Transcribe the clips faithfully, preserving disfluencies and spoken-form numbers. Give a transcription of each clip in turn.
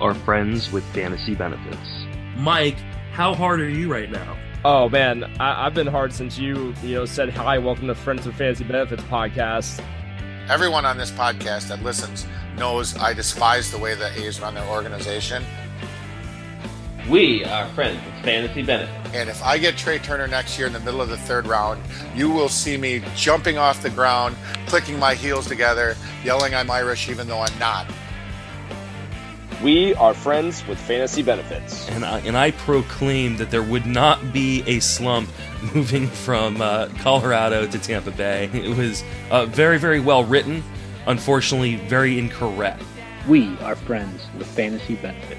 are friends with fantasy benefits. Mike, how hard are you right now? Oh man, I- I've been hard since you, you know, said hi, welcome to Friends with Fantasy Benefits podcast. Everyone on this podcast that listens knows I despise the way the A's run their organization. We are friends with fantasy benefits. And if I get Trey Turner next year in the middle of the third round, you will see me jumping off the ground, clicking my heels together, yelling I'm Irish even though I'm not. We are friends with fantasy benefits. And I, and I proclaim that there would not be a slump moving from uh, Colorado to Tampa Bay. It was uh, very, very well written, unfortunately very incorrect. We are friends with fantasy benefits.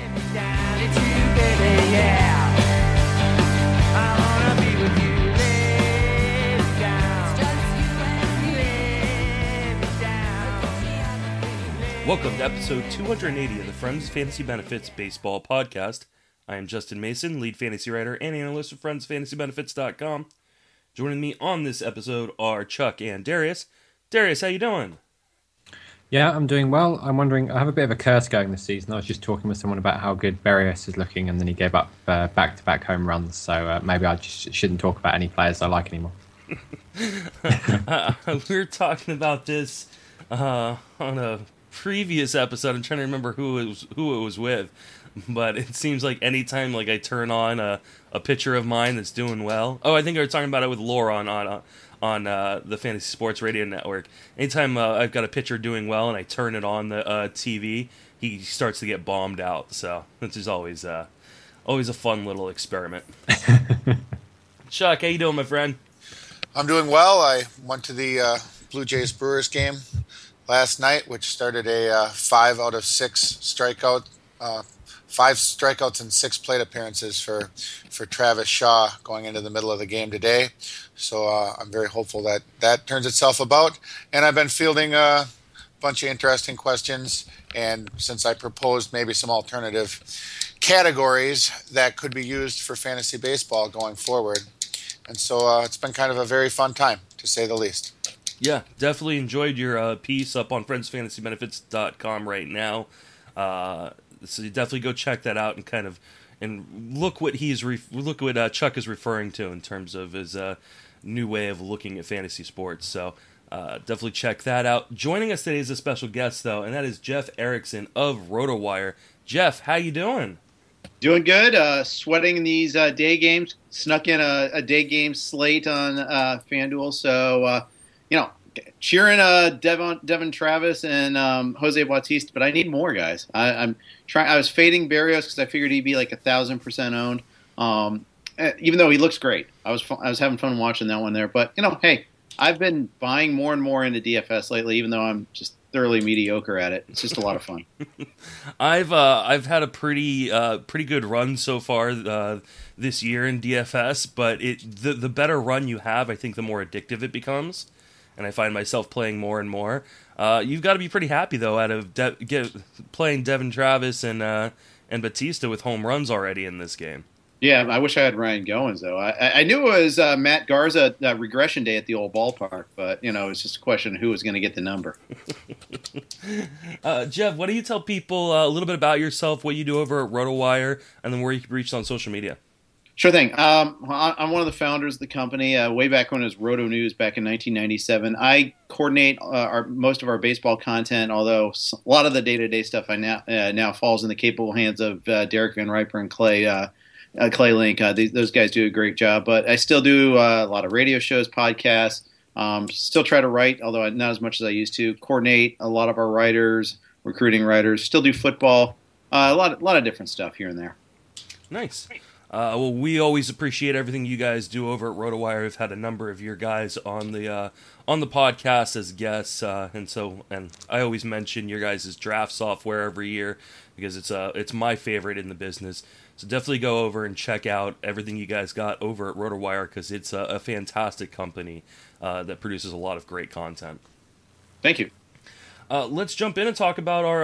Welcome to episode two hundred eighty of the Friends Fantasy Benefits Baseball Podcast. I am Justin Mason, lead fantasy writer and analyst of friends fantasy benefits dot com. Joining me on this episode are Chuck and Darius. Darius, how you doing? Yeah, I'm doing well. I'm wondering, I have a bit of a curse going this season. I was just talking with someone about how good Berrios is looking, and then he gave up uh, back-to-back home runs, so uh, maybe I just shouldn't talk about any players I like anymore. uh, we were talking about this uh, on a previous episode. I'm trying to remember who it was, who it was with, but it seems like anytime like I turn on a, a picture of mine that's doing well. Oh, I think I was talking about it with Laura on on on uh, the Fantasy Sports Radio Network. Anytime uh, I've got a pitcher doing well and I turn it on the uh, T V, he starts to get bombed out. So this is always uh, always a fun little experiment. Chuck, how you doing, my friend? I'm doing well. I went to the uh, Blue Jays Brewers game last night, which started a uh, five out of six strikeout, uh, five strikeouts and six plate appearances for for Travis Shaw going into the middle of the game today. So uh, I'm very hopeful that that turns itself about. And I've been fielding a bunch of interesting questions. And since I proposed maybe some alternative categories that could be used for fantasy baseball going forward, and so uh, it's been kind of a very fun time, to say the least. Yeah, definitely enjoyed your uh, piece up on friends fantasy benefits dot com right now. Uh, so you definitely go check that out and kind of and look what he's re- look what uh, Chuck is referring to in terms of his uh, new way of looking at fantasy sports. So uh, definitely check that out. Joining us today is a special guest though, and that is Jeff Erickson of RotoWire. Jeff, how you doing? Doing good. Uh, sweating these uh, day games. Snuck in a, a day game slate on uh, FanDuel. So, uh, you know, cheering uh, Devon, Devon Travis and um, Jose Bautista, but I need more guys. I, I'm trying. I was fading Berrios because I figured he'd be like a thousand percent owned. Um, even though he looks great, I was I was having fun watching that one there. But you know, hey, I've been buying more and more into D F S lately, even though I'm just thoroughly mediocre at it. It's just a lot of fun. I've uh, I've had a pretty uh, pretty good run so far uh, this year in D F S, but it the the better run you have, I think the more addictive it becomes, and I find myself playing more and more. Uh, you've got to be pretty happy though, out of De- get, playing Devon Travis and uh, and Bautista with home runs already in this game. Yeah, I wish I had Ryan Goins, though. I, I knew it was uh, Matt Garza uh, regression day at the old ballpark, but, you know, it's just a question of who was going to get the number. uh, Jeff, why don't you tell people uh, a little bit about yourself, what you do over at RotoWire, and then where you can be reached on social media? Sure thing. Um, I'm one of the founders of the company. Uh, way back when it was Roto News back in nineteen ninety-seven. I coordinate uh, our, most of our baseball content, although a lot of the day-to-day stuff I now uh, now falls in the capable hands of uh, Derek Van Riper and Clay uh, uh, Clay Link. Uh, these, those guys do a great job. But I still do uh, a lot of radio shows, podcasts. Um, still try to write, although not as much as I used to. Coordinate a lot of our writers, recruiting writers. Still do football. Uh, a lot, a lot of different stuff here and there. Nice. Uh, well, we always appreciate everything you guys do over at RotoWire. We've had a number of your guys on the uh, on the podcast as guests, uh, and so and I always mention your guys' draft software every year because it's uh it's my favorite in the business. So definitely go over and check out everything you guys got over at RotoWire because it's a, a fantastic company uh, that produces a lot of great content. Thank you. Uh, let's jump in and talk about our uh,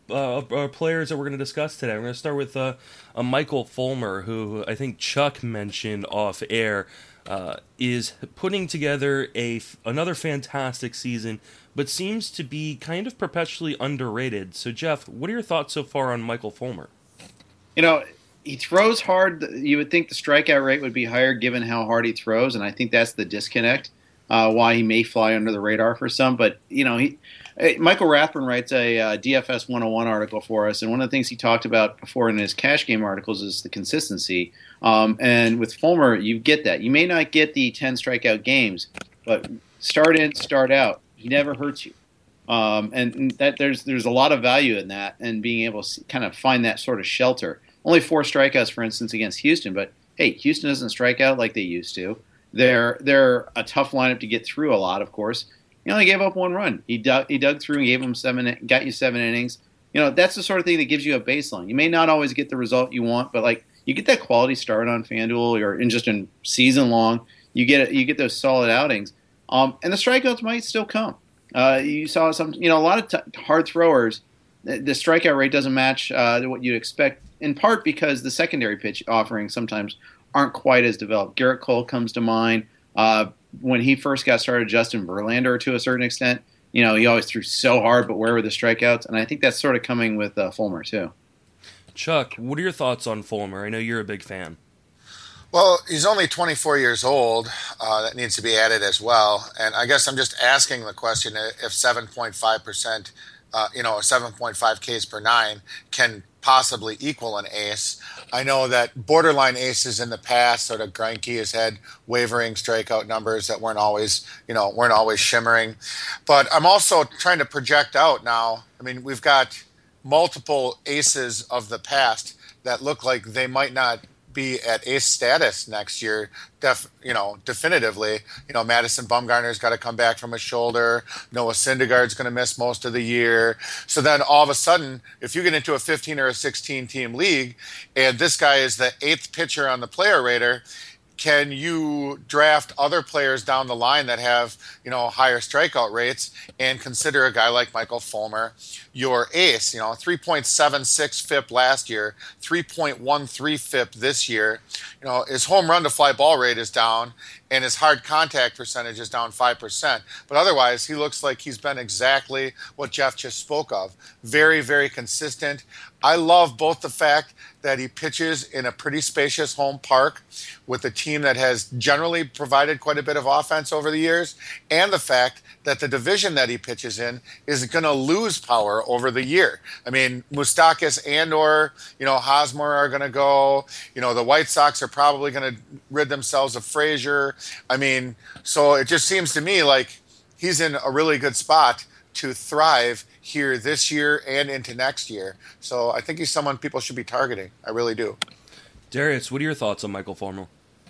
uh, uh, players that we're going to discuss today. We're going to start with uh, a Michael Fulmer, who I think Chuck mentioned off air, uh, is putting together a another fantastic season, but seems to be kind of perpetually underrated. So, Jeff, what are your thoughts so far on Michael Fulmer? You know, he throws hard. You would think the strikeout rate would be higher given how hard he throws, and I think that's the disconnect, uh, why he may fly under the radar for some. But, you know, he Michael Rathburn writes a uh, D F S one oh one article for us, and one of the things he talked about before in his cash game articles is the consistency. Um, and with Fulmer, you get that. You may not get the ten strikeout games, but start in, start out. He never hurts you. Um, and that there's there's a lot of value in that, and being able to kind of find that sort of shelter. Only four strikeouts, for instance, against Houston, but hey, Houston doesn't strike out like they used to. They're they're a tough lineup to get through a lot, of course. He only gave up one run. He dug he dug through and gave him seven, got you seven innings. You know, that's the sort of thing that gives you a baseline. You may not always get the result you want, but like you get that quality start on FanDuel or in just in season long, you get you get those solid outings, um, and the strikeouts might still come. Uh, you saw some, you know, a lot of t- hard throwers. The, the strikeout rate doesn't match uh, what you'd expect, in part because the secondary pitch offerings sometimes aren't quite as developed. Garrett Cole comes to mind. Uh, when he first got started, Justin Verlander to a certain extent, you know, he always threw so hard, but where were the strikeouts? And I think that's sort of coming with uh, Fulmer too. Chuck, what are your thoughts on Fulmer? I know you're a big fan. Well, he's only twenty-four years old. Uh, that needs to be added as well. And I guess I'm just asking the question if seven point five percent, uh, you know, seven point five Ks per nine can possibly equal an ace. I know that borderline aces in the past, sort of Greinke has had wavering strikeout numbers that weren't always, you know, weren't always shimmering. But I'm also trying to project out now. I mean, we've got multiple aces of the past that look like they might not be at ace status next year, def, you know, definitively. You know, Madison Bumgarner's got to come back from a shoulder. Noah Syndergaard's going to miss most of the year. So then all of a sudden, if you get into a fifteen or a sixteen team league, and this guy is the eighth pitcher on the player rater, can you draft other players down the line that have, you know, higher strikeout rates and consider a guy like Michael Fulmer your ace? You know, three point seven six F I P last year, three point one three F I P this year. You know, his home run to fly ball rate is down and his hard contact percentage is down five percent. But otherwise, he looks like he's been exactly what Jeff just spoke of. Very, very consistent. I love both the fact that he pitches in a pretty spacious home park with a team that has generally provided quite a bit of offense over the years, and the fact that the division that he pitches in is going to lose power over the year. I mean, Moustakas and or, you know, Hosmer are going to go. You know, the White Sox are probably going to rid themselves of Frazier. I mean, so it just seems to me like he's in a really good spot to thrive here this year and into next year. So I think he's someone people should be targeting. I really do. Darius, what are your thoughts on Michael Fulmer?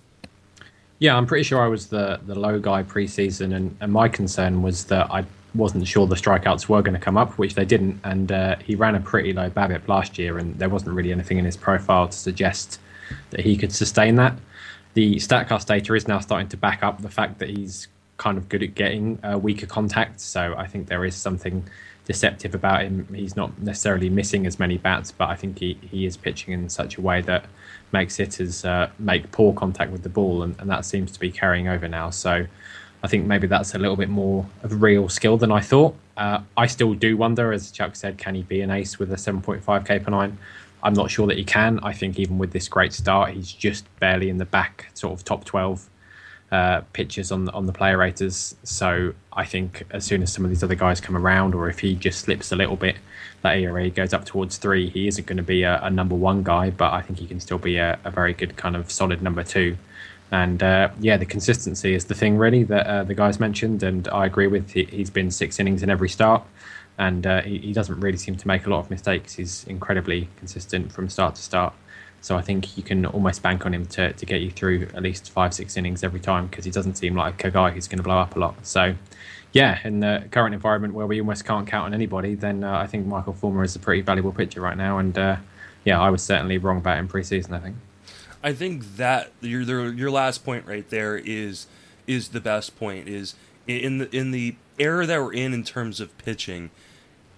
Yeah, I'm pretty sure I was the, the low guy preseason, and, and my concern was that I wasn't sure the strikeouts were going to come up, which they didn't, and uh, he ran a pretty low BABIP last year, and there wasn't really anything in his profile to suggest that he could sustain that. The StatCast data is now starting to back up the fact that he's kind of good at getting uh, weaker contact, so I think there is something deceptive about him. He's not necessarily missing as many bats, but I think he, he is pitching in such a way that makes hitters uh, make poor contact with the ball, and, and that seems to be carrying over now. So I think maybe that's a little bit more of real skill than I thought. Uh, I still do wonder, as Chuck said, can he be an ace with a seven point five K per nine? I'm not sure that he can. I think even with this great start, he's just barely in the back, sort of top twelve uh, pitchers on, on the player raters. So I think as soon as some of these other guys come around, or if he just slips a little bit, that E R A goes up towards three, he isn't going to be a, a number one guy, but I think he can still be a, a very good kind of solid number two. And uh, yeah, the consistency is the thing really that uh, the guys mentioned, and I agree with. He, he's been six innings in every start, and uh, he, he doesn't really seem to make a lot of mistakes. He's incredibly consistent from start to start. So I think you can almost bank on him to, to get you through at least five, six innings every time, because he doesn't seem like a guy who's going to blow up a lot. So yeah, in the current environment where we almost can't count on anybody, then uh, I think Michael Fulmer is a pretty valuable pitcher right now. And uh, yeah, I was certainly wrong about him preseason, I think. I think that your your last point right there is is the best point. Is in the in the era that we're in in terms of pitching,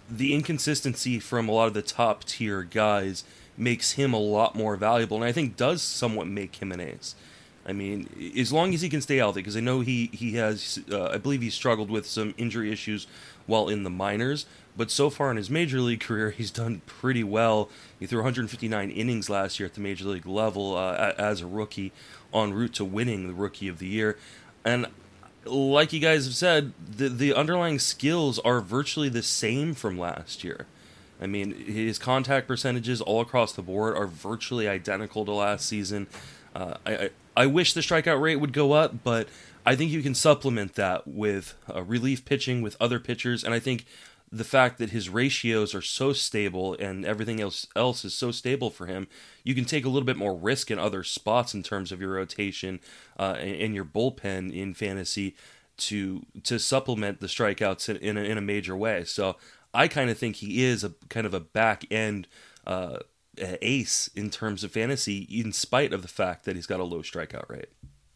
the inconsistency from a lot of the top tier guys makes him a lot more valuable, and I think does somewhat make him an ace. I mean, as long as he can stay healthy, because I know he he has, uh, I believe he struggled with some injury issues while in the minors, but so far in his major league career, he's done pretty well. He threw one hundred fifty-nine innings last year at the major league level uh, as a rookie, en route to winning the Rookie of the Year. And like you guys have said, the the underlying skills are virtually the same from last year. I mean, his contact percentages all across the board are virtually identical to last season. Uh, I, I I wish the strikeout rate would go up, but I think you can supplement that with uh, relief pitching with other pitchers, and I think the fact that his ratios are so stable and everything else else is so stable for him, you can take a little bit more risk in other spots in terms of your rotation uh, and your bullpen in fantasy to to supplement the strikeouts in, in, a, in a major way. So I kind of think he is a kind of a back end uh, ace in terms of fantasy, in spite of the fact that he's got a low strikeout rate.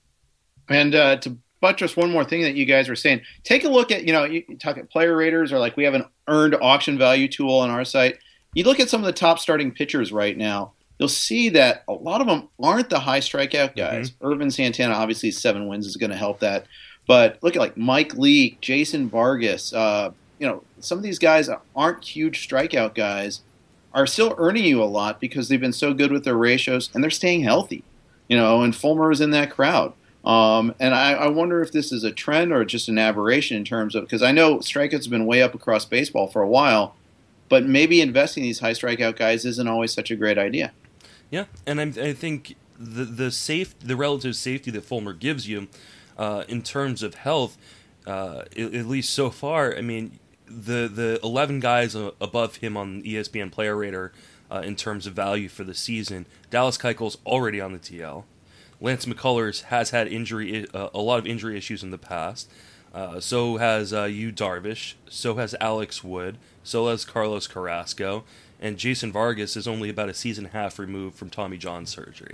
And uh, to buttress one more thing that you guys were saying, take a look at, you know, you talk at player raters, or like we have an earned auction value tool on our site. You look at some of the top starting pitchers right now, you'll see that a lot of them aren't the high strikeout guys. Mm-hmm. Irvin Santana, obviously seven wins is going to help that. But look at like Mike Leake, Jason Vargas, uh, you know, some of these guys aren't huge strikeout guys, are still earning you a lot because they've been so good with their ratios and they're staying healthy, you know, and Fulmer is in that crowd. Um, and I, I wonder if this is a trend or just an aberration in terms of, because I know strikeouts have been way up across baseball for a while, but maybe investing in these high strikeout guys isn't always such a great idea. Yeah, and I, I think the the safe, the relative safety that Fulmer gives you uh, in terms of health, uh, at, at least so far, I mean, the the eleven guys above him on E S P N Player Rater uh, in terms of value for the season, Dallas Keuchel's already on the T L. Lance McCullers has had injury, uh, a lot of injury issues in the past. Uh, so has uh, Yu Darvish. So has Alex Wood. So has Carlos Carrasco. And Jason Vargas is only about a season and a half removed from Tommy John surgery.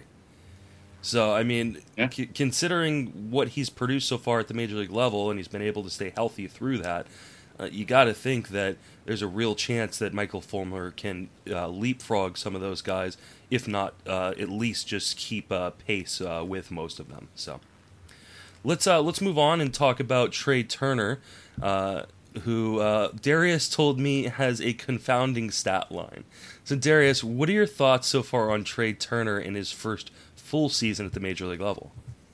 So, I mean, yeah. c- considering what he's produced so far at the major league level, and he's been able to stay healthy through that, uh, you got to think that there's a real chance that Michael Fulmer can uh, leapfrog some of those guys, if not uh, at least just keep uh, pace uh, with most of them. So let's uh, let's move on and talk about Trey Turner, uh, who uh, Darius told me has a confounding stat line. So Darius, what are your thoughts so far on Trey Turner in his first full season at the major league level?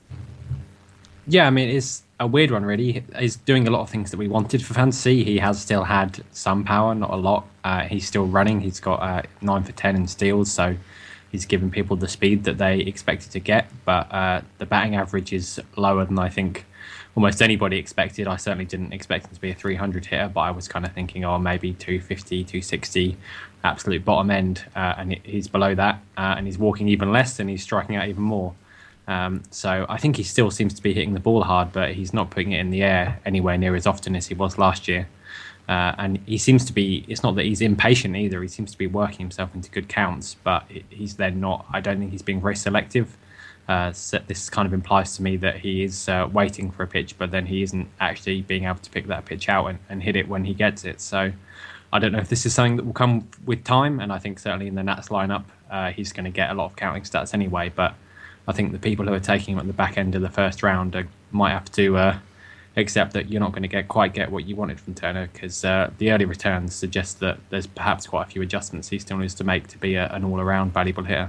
Yeah, I mean, it's a weird one, really. He's doing a lot of things that we wanted for fantasy. He has still had some power, not a lot. Uh, he's still running. He's got uh, nine for ten in steals, so he's given people the speed that they expected to get. But uh, the batting average is lower than I think almost anybody expected. I certainly didn't expect him to be a three hundred hitter, but I was kind of thinking, oh, maybe two fifty, two sixty, absolute bottom end. Uh, and he's below that, uh, and he's walking even less, and he's striking out even more. Um, so I think he still seems to be hitting the ball hard, but he's not putting it in the air anywhere near as often as he was last year. Uh, and he seems to be, it's not that he's impatient either, he seems to be working himself into good counts, but he's then not, I don't think he's being very selective. Uh, so this kind of implies to me that he is uh, waiting for a pitch, but then he isn't actually being able to pick that pitch out and, and hit it when he gets it. So I don't know if this is something that will come with time, and I think certainly in the Nats lineup, uh, he's going to get a lot of counting stats anyway, but I think the people who are taking him at the back end of the first round uh, might have to uh, accept that you're not going to get quite get what you wanted from Turner, because uh, the early returns suggest that there's perhaps quite a few adjustments he still needs to make to be a, an all-around valuable hitter.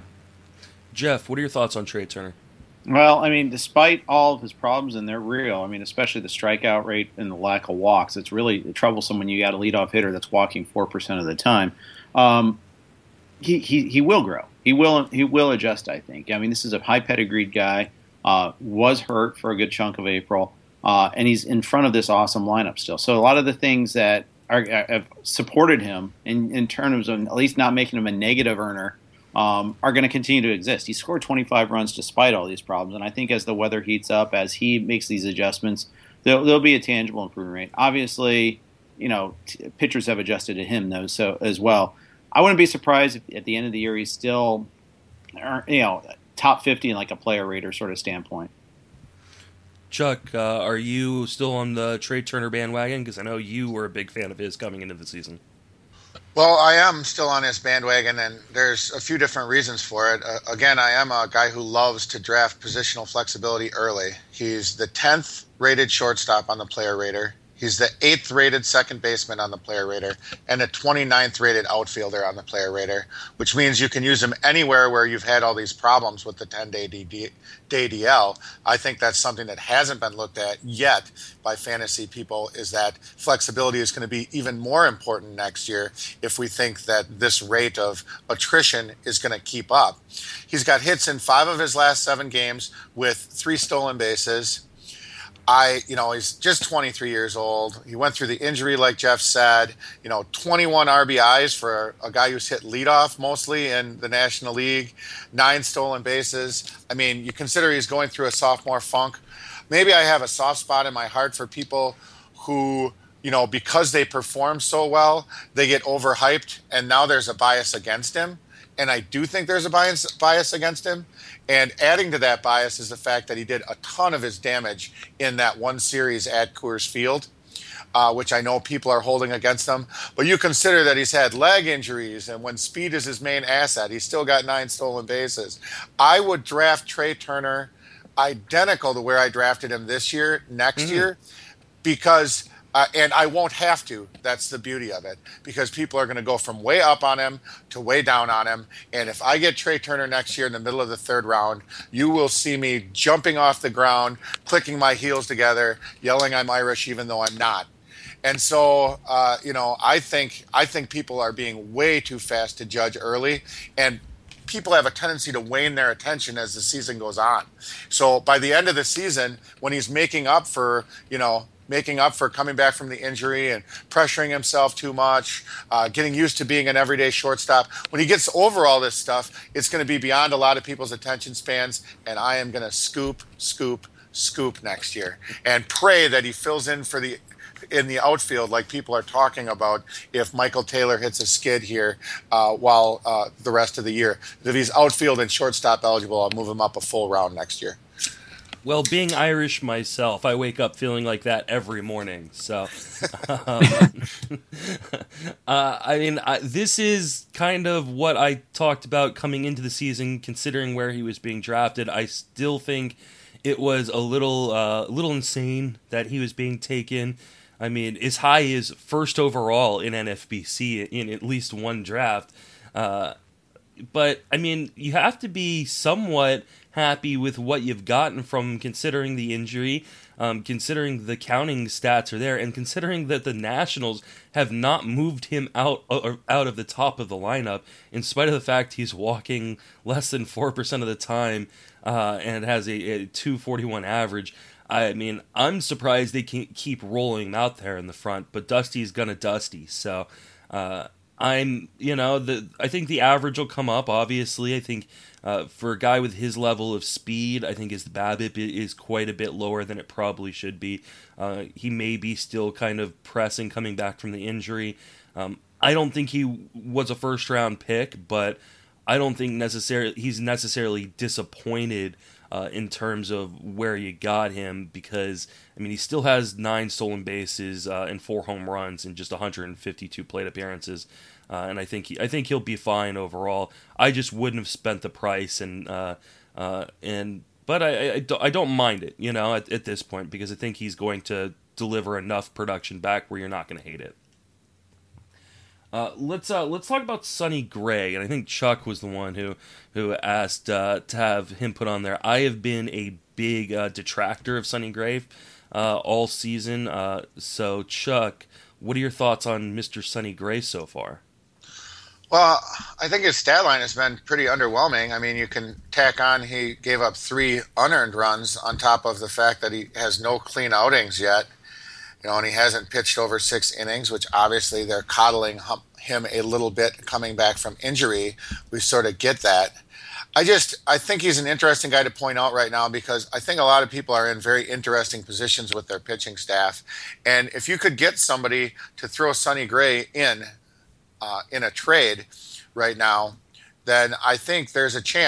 Jeff, what are your thoughts on Trey Turner? Well, I mean, despite all of his problems, and they're real, I mean, especially the strikeout rate and the lack of walks, it's really troublesome when you got a leadoff hitter that's walking four percent of the time. Um, he, he, he will grow. He will he will adjust, I think. I mean, this is a high pedigreed guy, uh, was hurt for a good chunk of April, uh, and he's in front of this awesome lineup still. So a lot of the things that are, have supported him in, in terms of at least not making him a negative earner um, are going to continue to exist. He scored twenty-five runs despite all these problems, and I think as the weather heats up, as he makes these adjustments, there'll, there'll be a tangible improvement rate. Obviously, you know, t- pitchers have adjusted to him, though, so as well. I wouldn't be surprised if at the end of the year he's still, you know, top fifty in like a player rater sort of standpoint. Chuck, uh, are you still on the Trey Turner bandwagon? Because I know you were a big fan of his coming into the season. Well, I am still on his bandwagon, and there's a few different reasons for it. Uh, again, I am a guy who loves to draft positional flexibility early. He's the tenth rated shortstop on the player rater. He's the eighth rated second baseman on the player rater and the twenty-ninth rated outfielder on the player rater, which means you can use him anywhere where you've had all these problems with the ten-day D D L. I think that's something that hasn't been looked at yet by fantasy people, is that flexibility is going to be even more important next year if we think that this rate of attrition is going to keep up. He's got hits in five of his last seven games with three stolen bases. I, you know, he's just twenty-three years old. He went through the injury, like Jeff said. You know, twenty-one R B Is for a guy who's hit leadoff mostly in the National League, nine stolen bases. I mean, you consider he's going through a sophomore funk. Maybe I have a soft spot in my heart for people who, you know, because they perform so well, they get overhyped, and now there's a bias against him. And I do think there's a bias bias against him. And adding to that bias is the fact that he did a ton of his damage in that one series at Coors Field, uh, which I know people are holding against him. But you consider that he's had leg injuries, and when speed is his main asset, he's still got nine stolen bases. I would draft Trey Turner identical to where I drafted him this year, next mm-hmm. year, because... Uh, and I won't have to. That's the beauty of it, because people are going to go from way up on him to way down on him. And if I get Trey Turner next year in the middle of the third round, you will see me jumping off the ground, clicking my heels together, yelling I'm Irish even though I'm not. And so, uh, you know, I think I think people are being way too fast to judge early, and people have a tendency to wane their attention as the season goes on. So by the end of the season, when he's making up for, you know, making up for coming back from the injury and pressuring himself too much, uh, getting used to being an everyday shortstop. When he gets over all this stuff, it's going to be beyond a lot of people's attention spans, and I am going to scoop, scoop, scoop next year and pray that he fills in for the in the outfield like people are talking about if Michael Taylor hits a skid here uh, while uh, the rest of the year. If he's outfield and shortstop eligible, I'll move him up a full round next year. Well, being Irish myself, I wake up feeling like that every morning. So, um, uh, I mean, I, this is kind of what I talked about coming into the season, considering where he was being drafted. I still think it was a little, uh, little insane that he was being taken. I mean, as high as first overall in N F B C in at least one draft. Uh, but, I mean, you have to be somewhat happy with what you've gotten from him, considering the injury, um, considering the counting stats are there, and considering that the Nationals have not moved him out uh, out of the top of the lineup, in spite of the fact he's walking less than four percent of the time uh, and has a, a two forty-one average. I mean, I'm surprised they can keep rolling him out there in the front, but Dusty's gonna Dusty, so... Uh, I'm, you know, the I think the average will come up, obviously. I think uh, for a guy with his level of speed, I think his BABIP is quite a bit lower than it probably should be. Uh, he may be still kind of pressing coming back from the injury. Um, I don't think he was a first-round pick, but I don't think necessarily he's necessarily disappointed uh, in terms of where you got him, because, I mean, he still has nine stolen bases uh, and four home runs and just one hundred fifty-two plate appearances, uh, and I think he, I think he'll be fine overall. I just wouldn't have spent the price, and uh, uh, and but I, I, don't, I don't mind it, you know, at, at this point, because I think he's going to deliver enough production back where you're not going to hate it. Uh, let's uh, let's talk about Sonny Gray, and I think Chuck was the one who who asked uh, to have him put on there. I have been a big uh, detractor of Sonny Gray uh, all season. Uh, so, Chuck, what are your thoughts on Mister Sonny Gray so far? Well, I think his stat line has been pretty underwhelming. I mean, you can tack on he gave up three unearned runs on top of the fact that he has no clean outings yet. You know, and he hasn't pitched over six innings, which obviously they're coddling him a little bit coming back from injury. We sort of get that. I just, I think he's an interesting guy to point out right now, because I think a lot of people are in very interesting positions with their pitching staff. And if you could get somebody to throw Sonny Gray in, uh, in a trade right now, then I think there's a chance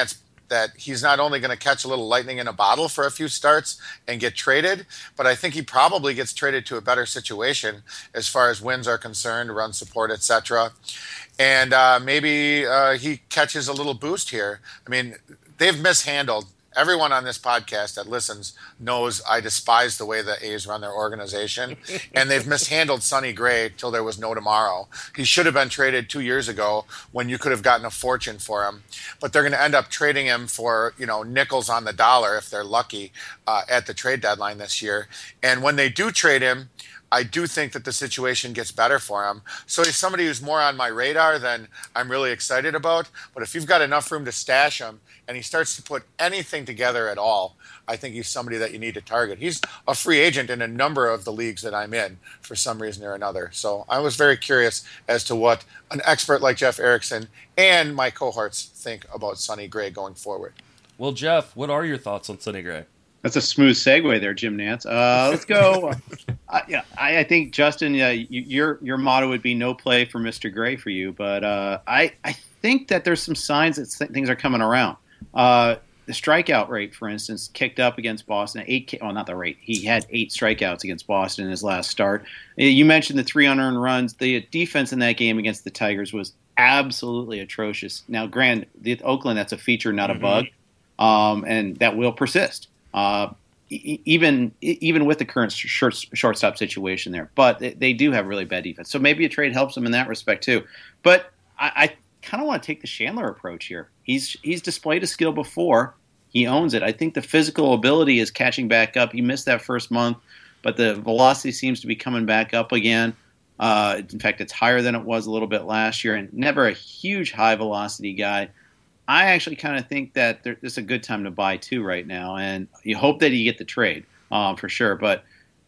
that he's not only going to catch a little lightning in a bottle for a few starts and get traded, but I think he probably gets traded to a better situation as far as wins are concerned, run support, et cetera. And uh, maybe uh, he catches a little boost here. I mean, they've mishandled. Everyone on this podcast that listens knows I despise the way the A's run their organization, and they've mishandled Sonny Gray till there was no tomorrow. He should have been traded two years ago when you could have gotten a fortune for him, but they're going to end up trading him for, you know, nickels on the dollar if they're lucky uh, at the trade deadline this year. And when they do trade him, I do think that the situation gets better for him. So he's somebody who's more on my radar than I'm really excited about. But if you've got enough room to stash him and he starts to put anything together at all, I think he's somebody that you need to target. He's a free agent in a number of the leagues that I'm in for some reason or another. So I was very curious as to what an expert like Jeff Erickson and my cohorts think about Sonny Gray going forward. Well, Jeff, what are your thoughts on Sonny Gray? That's a smooth segue there, Jim Nance. Uh, let's go. uh, yeah, I, I think Justin, uh, you, your your motto would be no play for Mister Gray for you, but uh, I I think that there's some signs that th- things are coming around. Uh, the strikeout rate, for instance, kicked up against Boston. Eight, well, not the rate. He had eight strikeouts against Boston in his last start. You mentioned the three unearned runs. The defense in that game against the Tigers was absolutely atrocious. Now, granted, the Oakland, that's a feature, not mm-hmm. a bug, um, and that will persist. Uh, e- even even with the current short, shortstop situation there, but they, they do have really bad defense. So maybe a trade helps them in that respect too. But I, I kind of want to take the Chandler approach here. He's he's displayed a skill before. He owns it. I think the physical ability is catching back up. He missed that first month, but the velocity seems to be coming back up again. Uh, in fact, it's higher than it was a little bit last year, and never a huge high velocity guy. I actually kind of think that there, this is a good time to buy too right now, and you hope that you get the trade um, for sure. But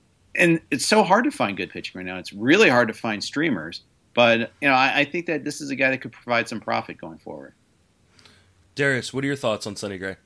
and it's so hard to find good pitching right now. It's really hard to find streamers. But you know, I, I think that this is a guy that could provide some profit going forward. Darius, what are your thoughts on Sonny Gray?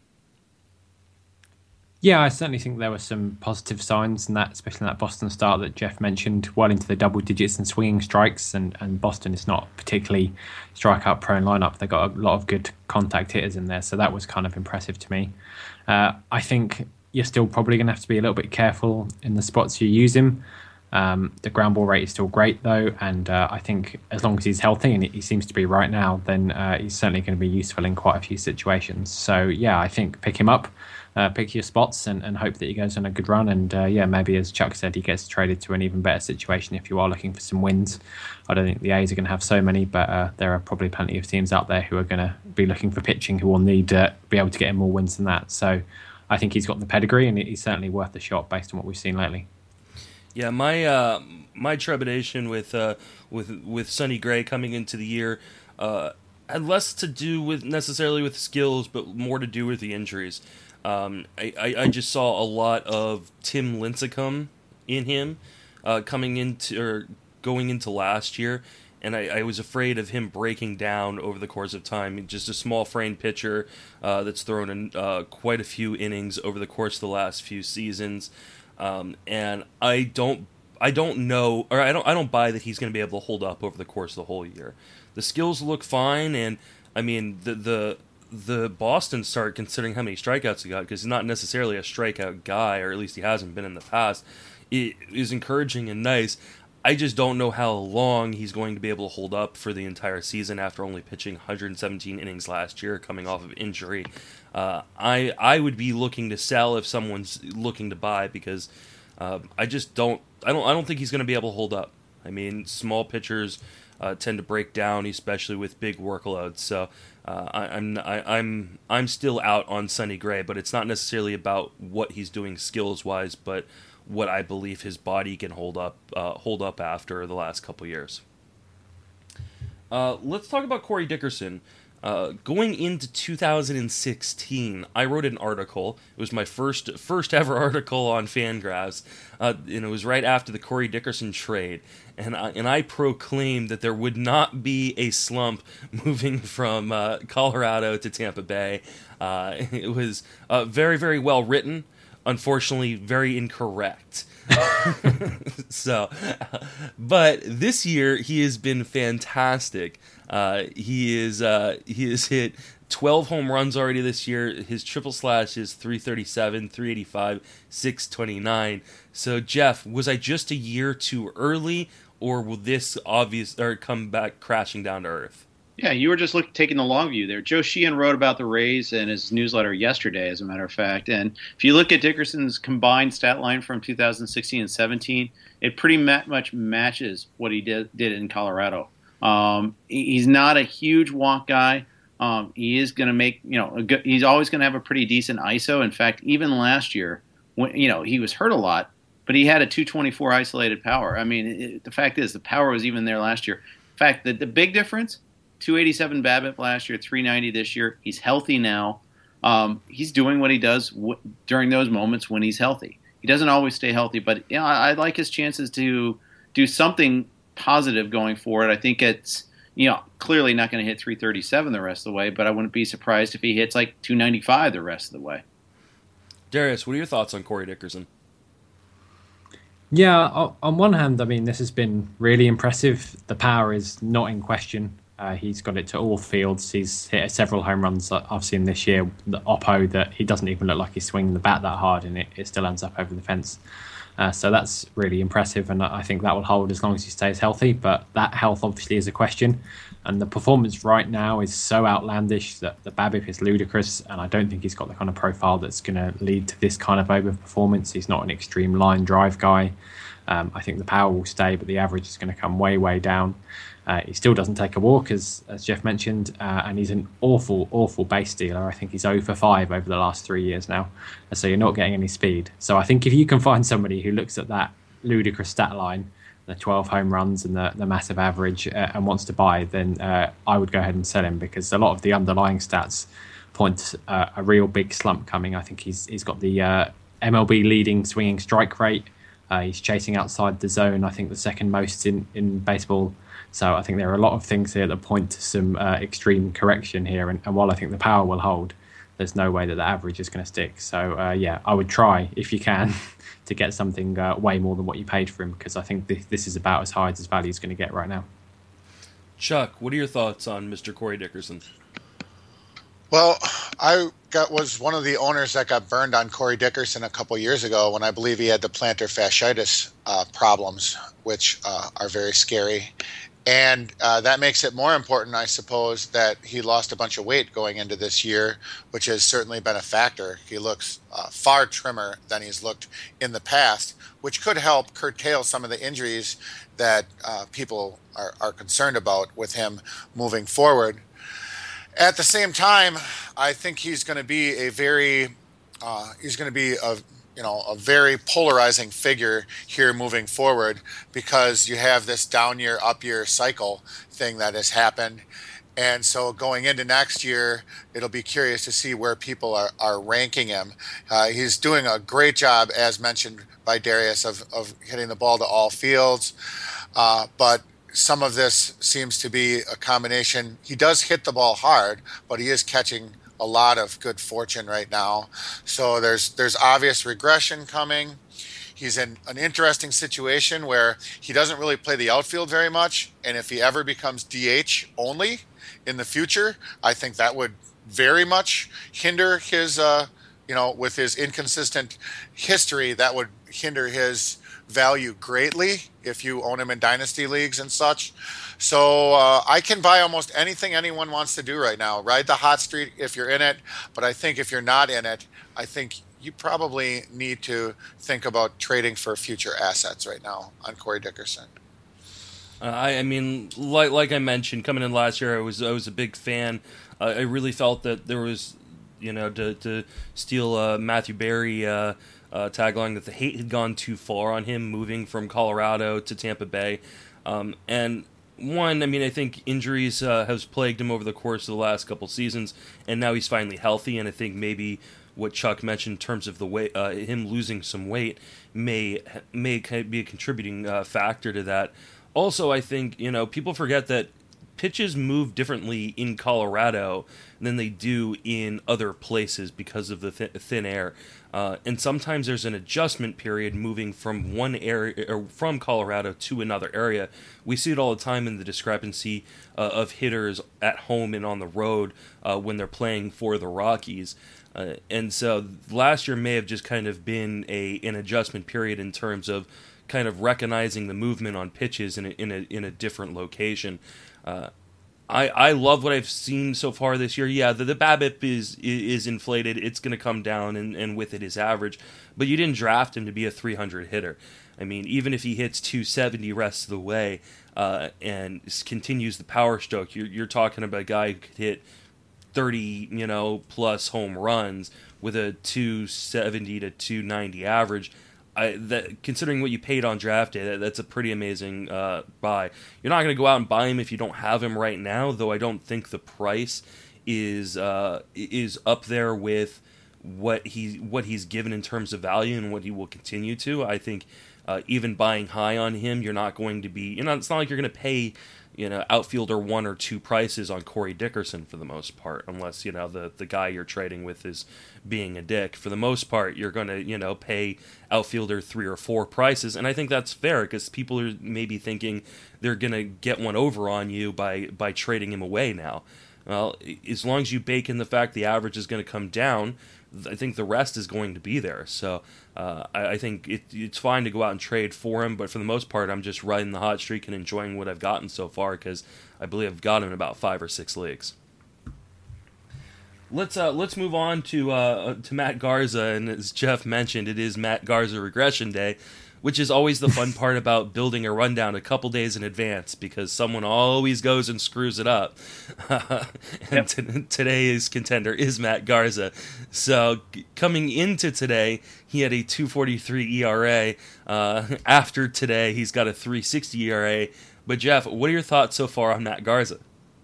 Yeah, I certainly think there were some positive signs in that, especially in that Boston start that Jeff mentioned, well into the double digits and swinging strikes, and, and Boston is not particularly strikeout prone lineup. They got a lot of good contact hitters in there, so that was kind of impressive to me. Uh, I think you're still probably going to have to be a little bit careful in the spots you use him. Um, the ground ball rate is still great though, and uh, I think as long as he's healthy, and he seems to be right now, then uh, he's certainly going to be useful in quite a few situations. So yeah, I think pick him up. Uh, pick your spots and, and hope that he goes on a good run. And uh, yeah, maybe as Chuck said, he gets traded to an even better situation if you are looking for some wins. I don't think the A's are going to have so many, but uh, there are probably plenty of teams out there who are going to be looking for pitching who will need uh, be able to get him more wins than that. So I think he's got the pedigree, and he's certainly worth the shot based on what we've seen lately. Yeah, my uh, my trepidation with uh, with with Sonny Gray coming into the year uh, had less to do with necessarily with skills, but more to do with the injuries. Um, I, I, I just saw a lot of Tim Lincecum in him uh, coming into or going into last year, and I, I was afraid of him breaking down over the course of time. Just a small frame pitcher uh, that's thrown in uh, quite a few innings over the course of the last few seasons, um, and I don't I don't know or I don't I don't buy that he's going to be able to hold up over the course of the whole year. The skills look fine, and I mean the the. the Boston start, considering how many strikeouts he got, because he's not necessarily a strikeout guy, or at least he hasn't been in the past, it is encouraging and nice. I just don't know how long he's going to be able to hold up for the entire season after only pitching one hundred seventeen innings last year, coming off of injury. Uh, I I would be looking to sell if someone's looking to buy, because uh, I just don't I don't I don't think he's going to be able to hold up. I mean, small pitchers uh, tend to break down, especially with big workloads. So. Uh, I, I'm I, I'm I'm still out on Sonny Gray, but it's not necessarily about what he's doing skills wise, but what I believe his body can hold up uh, hold up after the last couple years. Uh, let's talk about Corey Dickerson. Uh, going into two thousand sixteen, I wrote an article. It was my first first ever article on Fangraphs, uh, and it was right after the Corey Dickerson trade. And I, and I proclaimed that there would not be a slump moving from uh, Colorado to Tampa Bay. Uh, it was uh, very, very well written. Unfortunately, very incorrect. so, but this year he has been fantastic. Uh, he is uh, he has hit twelve home runs already this year. His triple slash is three thirty-seven, three eighty-five, six twenty-nine. So, Jeff, was I just a year too early, or will this obvious or come back crashing down to earth? Yeah, you were just look, taking the long view there. Joe Sheehan wrote about the Rays in his newsletter yesterday, as a matter of fact. And if you look at Dickerson's combined stat line from two thousand sixteen and seventeen, it pretty much matches what he did, did in Colorado. Um, he's not a huge walk guy. Um, he is going to make, you know, a good, he's always going to have a pretty decent I S O. In fact, even last year, when, you know, he was hurt a lot, but he had a two twenty-four isolated power. I mean, it, the fact is, the power was even there last year. In fact, the, the big difference, two eighty-seven BABIP last year, three ninety this year. He's healthy now. Um, he's doing what he does w- during those moments when he's healthy. He doesn't always stay healthy, but you know, I, I like his chances to do something positive going forward. I think it's, you know, clearly not going to hit three thirty-seven the rest of the way, but I wouldn't be surprised if he hits like two ninety-five the rest of the way. Darius, what are your thoughts on Corey Dickerson? Yeah, on one hand, I mean, this has been really impressive. The power is not in question. Uh, he's got it to all fields. He's hit several home runs that I've seen this year. The Oppo that he doesn't even look like he's swinging the bat that hard, and it, it still ends up over the fence. Uh, so that's really impressive, and I think that will hold as long as he stays healthy. But that health obviously is a question, and the performance right now is so outlandish that the BABIP is ludicrous, and I don't think he's got the kind of profile that's going to lead to this kind of overperformance. He's not an extreme line drive guy. Um, I think the power will stay, but the average is going to come way, way down. Uh, he still doesn't take a walk, as as Jeff mentioned, uh, and he's an awful, awful base stealer. I think he's zero for five over the last three years now, so you're not getting any speed. So I think if you can find somebody who looks at that ludicrous stat line, the twelve home runs and the, the massive average, uh, and wants to buy, then uh, I would go ahead and sell him, because a lot of the underlying stats point to uh, a real big slump coming. I think he's he's got the uh, M L B leading swinging strike rate. Uh, he's chasing outside the zone, I think the second most in, in baseball. So I think there are a lot of things here that point to some uh, extreme correction here. And, and while I think the power will hold, there's no way that the average is going to stick. So, uh, yeah, I would try, if you can, to get something uh, way more than what you paid for him, because I think this, this is about as high as his value is going to get right now. Chuck, what are your thoughts on Mister Corey Dickerson? Well, I got was one of the owners that got burned on Corey Dickerson a couple years ago when I believe he had the plantar fasciitis uh, problems, which uh, are very scary. And uh, that makes it more important, I suppose, that he lost a bunch of weight going into this year, which has certainly been a factor. He looks uh, far trimmer than he's looked in the past, which could help curtail some of the injuries that uh, people are, are concerned about with him moving forward. At the same time, I think he's going to be a very uh, he's going to be a you know a very polarizing figure here moving forward, because you have this down year up year cycle thing that has happened. And so going into next year, it'll be curious to see where people are, are ranking him. Uh, he's doing a great job, as mentioned by Darius, of, of hitting the ball to all fields. Uh, but some of this seems to be a combination. He does hit the ball hard, but he is catching a lot of good fortune right now. So there's there's obvious regression coming. He's in an interesting situation where he doesn't really play the outfield very much. And if he ever becomes D H only in the future, I think that would very much hinder his, uh, you know, with his inconsistent history, that would hinder his value greatly if you own him in dynasty leagues and such. So uh, I can buy almost anything anyone wants to do right now. Ride the hot streak if you're in it. But I think if you're not in it, I think you probably need to think about trading for future assets right now on Corey Dickerson. Uh, I, I mean, like like I mentioned, coming in last year, I was I was a big fan. Uh, I really felt that there was, you know, to to steal uh, Matthew Berry uh, uh, tagline, that the hate had gone too far on him moving from Colorado to Tampa Bay. Um, and one, I mean, I think injuries uh, has plagued him over the course of the last couple seasons, and now he's finally healthy. And I think maybe what Chuck mentioned in terms of the weight, uh, him losing some weight, may may be a contributing uh, factor to that. Also, I think, you know, people forget that pitches move differently in Colorado than they do in other places because of the th- thin air. Uh, and sometimes there's an adjustment period moving from one area or from Colorado to another area. We see it all the time in the discrepancy uh, of hitters at home and on the road uh, when they're playing for the Rockies. Uh, and so last year may have just kind of been a an adjustment period in terms of kind of recognizing the movement on pitches in a, in a, in a different location. Uh, I, I love what I've seen so far this year. Yeah, the, the BABIP is is inflated. It's going to come down, and, and with it his average. But you didn't draft him to be a three hundred hitter. I mean, even if he hits two seventy rest of the way uh, and continues the power stroke, you're, you're talking about a guy who could hit thirty, you know, plus home runs with a two seventy to two ninety average. I, that considering what you paid on draft day, that, that's a pretty amazing uh, buy. You're not going to go out and buy him if you don't have him right now, though I don't think the price is uh, is up there with what he what he's given in terms of value and what he will continue to. I think uh, even buying high on him, you're not going to be. You know, it's not like you're going to pay, you know, outfielder one or two prices on Corey Dickerson for the most part, unless, you know, the, the guy you're trading with is being a dick. For the most part, you're going to, you know, pay outfielder three or four prices, and I think that's fair because people are maybe thinking they're going to get one over on you by, by trading him away now. Well, as long as you bake in the fact the average is going to come down, I think the rest is going to be there. So uh, I, I think it, it's fine to go out and trade for him, but for the most part, I'm just riding the hot streak and enjoying what I've gotten so far because I believe I've got him in about five or six leagues. Let's uh, let's move on to uh, to Matt Garza, and as Jeff mentioned, it is Matt Garza Regression Day, which is always the fun part about building a rundown a couple days in advance because someone always goes and screws it up. and yep. t- today's contender is Matt Garza. So g- coming into today, he had a two forty-three E R A. Uh, after today, he's got a three sixty E R A. But Jeff, what are your thoughts so far on Matt Garza?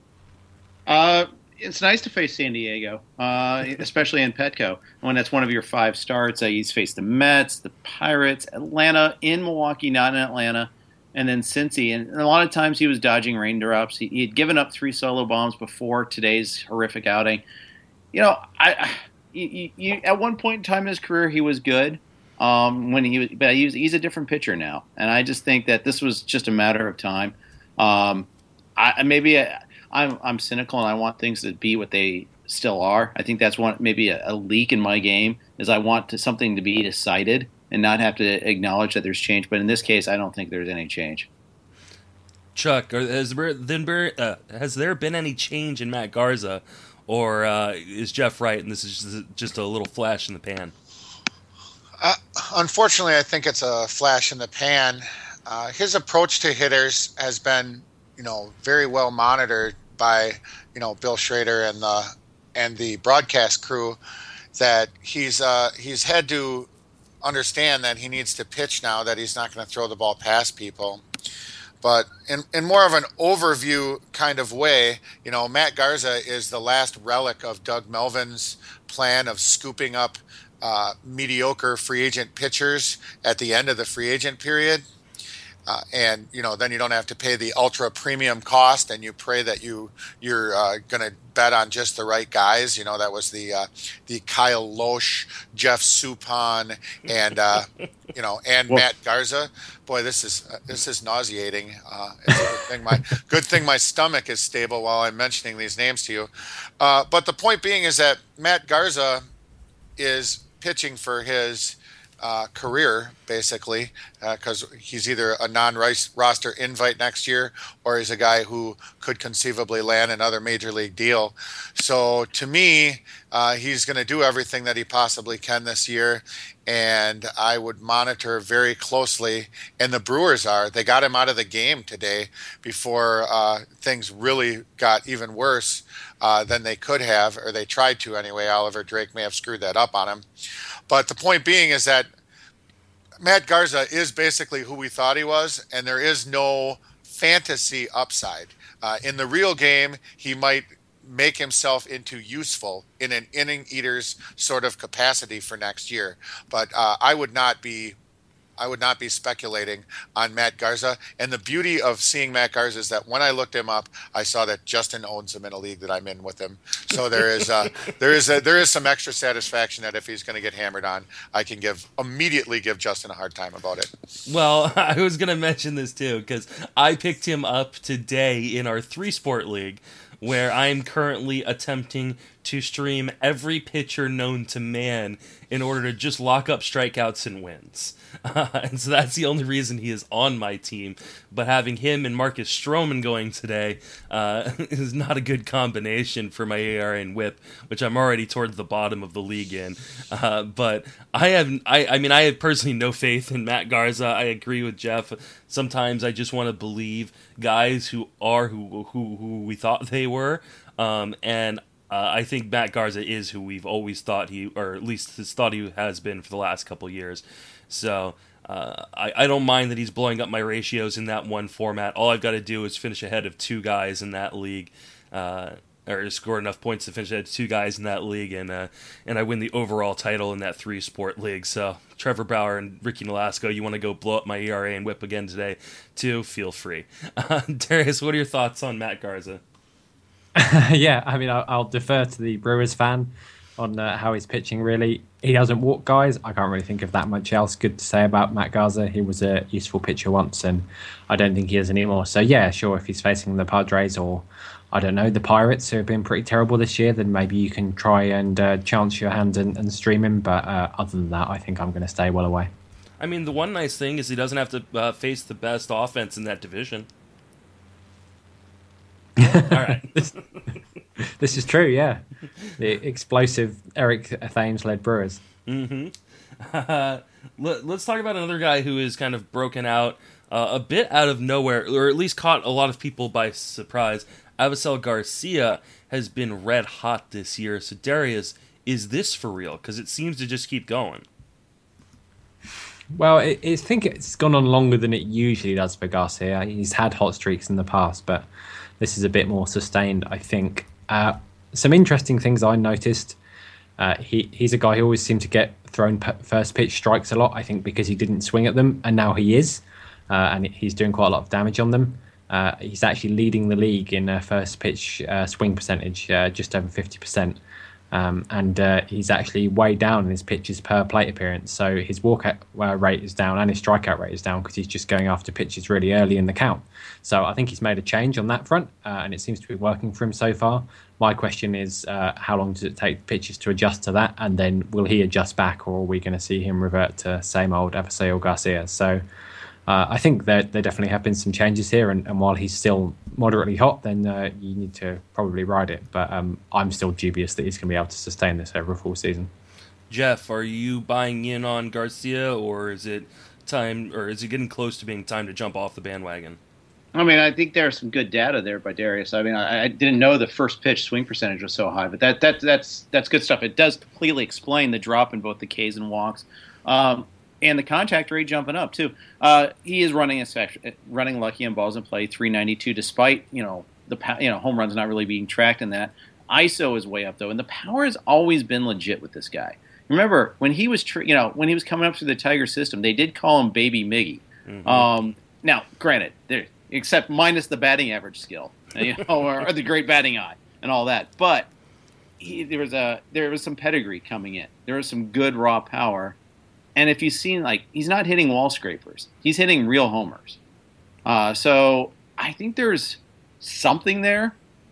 Uh, it's nice to face San Diego, uh, especially in Petco, when that's one of your five starts. Uh, he's faced the Mets, the Pirates, Atlanta, in Milwaukee, not in Atlanta, and then Cincy. And a lot of times he was dodging raindrops. He, he had given up three solo bombs before today's horrific outing. You know, I, you, you, at one point in time in his career, he was good. Um, when he was, but he was, he's a different pitcher now, and I just think that this was just a matter of time. Um, I maybe. I, I'm I'm cynical and I want things to be what they still are. I think that's one maybe a, a leak in my game is I want to, something to be decided and not have to acknowledge that there's change. But in this case, I don't think there's any change. Chuck, has there been, uh, has there been any change in Matt Garza, or uh, is Jeff right and this is just a little flash in the pan? Uh, unfortunately, I think it's a flash in the pan. Uh, his approach to hitters has been, you know, very well monitored by, you know, Bill Schrader and the and the broadcast crew. That he's uh, he's had to understand that he needs to pitch now. That he's not going to throw the ball past people. But in in more of an overview kind of way, you know, Matt Garza is the last relic of Doug Melvin's plan of scooping up uh, mediocre free agent pitchers at the end of the free agent period. Uh, and, you know, then you don't have to pay the ultra premium cost, and you pray that you, you're uh, going to bet on just the right guys. You know, that was the uh, the Kyle Loesch, Jeff Suppan, and, uh, you know, and well, Matt Garza. Boy, this is uh, this is nauseating. Uh, it's a good thing my, good thing my stomach is stable while I'm mentioning these names to you. Uh, but the point being is that Matt Garza is pitching for his Uh, career, basically, because uh, he's either a non-roster invite next year or he's a guy who could conceivably land another major league deal. So to me, uh, he's going to do everything that he possibly can this year, and I would monitor very closely. And the Brewers are. They got him out of the game today before uh, things really got even worse uh, than they could have, or they tried to anyway. Oliver Drake may have screwed that up on him. But the point being is that Matt Garza is basically who we thought he was, and there is no fantasy upside. Uh, in the real game, he might make himself into useful in an inning eater's sort of capacity for next year. But uh, I would not be I would not be speculating on Matt Garza. And the beauty of seeing Matt Garza is that when I looked him up, I saw that Justin owns him in a league that I'm in with him. So there is uh, there is a, there is some extra satisfaction that if he's going to get hammered on, I can give immediately give Justin a hard time about it. Well, I was going to mention this too because I picked him up today in our three sport league, where I am currently attempting to stream every pitcher known to man in order to just lock up strikeouts and wins. Uh, and so that's the only reason he is on my team. But having him and Marcus Stroman going today uh, is not a good combination for my A R A and whip, which I'm already towards the bottom of the league in. Uh, but I have, I, I mean, I have personally no faith in Matt Garza. I agree with Jeff. Sometimes I just want to believe guys who are who who, who we thought they were. Um, and Uh, I think Matt Garza is who we've always thought he, or at least has thought he has been for the last couple of years. So uh, I, I don't mind that he's blowing up my ratios in that one format. All I've got to do is finish ahead of two guys in that league, uh, or score enough points to finish ahead of two guys in that league, and uh, and I win the overall title in that three sport league. So Trevor Bauer and Ricky Nolasco, you want to go blow up my E R A and whip again today too? Feel free. Uh, Darius, what are your thoughts on Matt Garza? Yeah, I mean, I'll, I'll defer to the Brewers fan on uh, how he's pitching, really. He doesn't walk guys. I can't really think of that much else good to say about Matt Garza. He was a useful pitcher once, and I don't think he is anymore. So, yeah, sure, if he's facing the Padres or, I don't know, the Pirates, who have been pretty terrible this year, then maybe you can try and uh, chance your hand and, and stream him. But uh, other than that, I think I'm going to stay well away. I mean, the one nice thing is he doesn't have to uh, face the best offense in that division. All right. this, this is true, yeah. The explosive Eric Thames-led Brewers. Mm-hmm. Uh, let, let's talk about another guy who is kind of broken out uh, a bit out of nowhere, or at least caught a lot of people by surprise. Avisail Garcia has been red hot this year. So, Darius, is this for real? Because it seems to just keep going. Well, I, I think it's gone on longer than it usually does for Garcia. He's had hot streaks in the past, but this is a bit more sustained, I think. Uh, some interesting things I noticed. Uh, he he's a guy who always seemed to get thrown p- first pitch strikes a lot, I think because he didn't swing at them, and now he is. Uh, and he's doing quite a lot of damage on them. Uh, he's actually leading the league in uh, first pitch uh, swing percentage, uh, just over fifty percent. Um, and uh, he's actually way down in his pitches per plate appearance. So his walkout uh, rate is down and his strikeout rate is down because he's just going after pitches really early in the count. So I think he's made a change on that front, uh, and it seems to be working for him so far. My question is, uh, how long does it take pitchers to adjust to that? And then will he adjust back, or are we going to see him revert to same old Avisail Garcia? So uh, I think that there definitely have been some changes here. And, and while he's still moderately hot, then uh, you need to probably ride it. But um, I'm still dubious that he's going to be able to sustain this over a full season. Jeff, are you buying in on Garcia, or is it time, or is it getting close to being time to jump off the bandwagon? I mean, I think there's some good data there by Darius. I mean, I, I didn't know the first pitch swing percentage was so high, but that that that's that's good stuff. It does completely explain the drop in both the Ks and walks, um, and the contact rate jumping up too. Uh, he is running a, running lucky on balls in play, three ninety-two, despite you know the you know home runs not really being tracked in that. I S O is way up though, and the power has always been legit with this guy. Remember when he was tr- you know when he was coming up through the Tiger system, they did call him Baby Miggy. Mm-hmm. Um, now, granted, there. Except minus the batting average skill, you know, or, or the great batting eye and all that. But he, there was a there was some pedigree coming in. There was some good raw power, and if you've seen, like, he's not hitting wall scrapers. He's hitting real homers. Uh, so I think there's something there,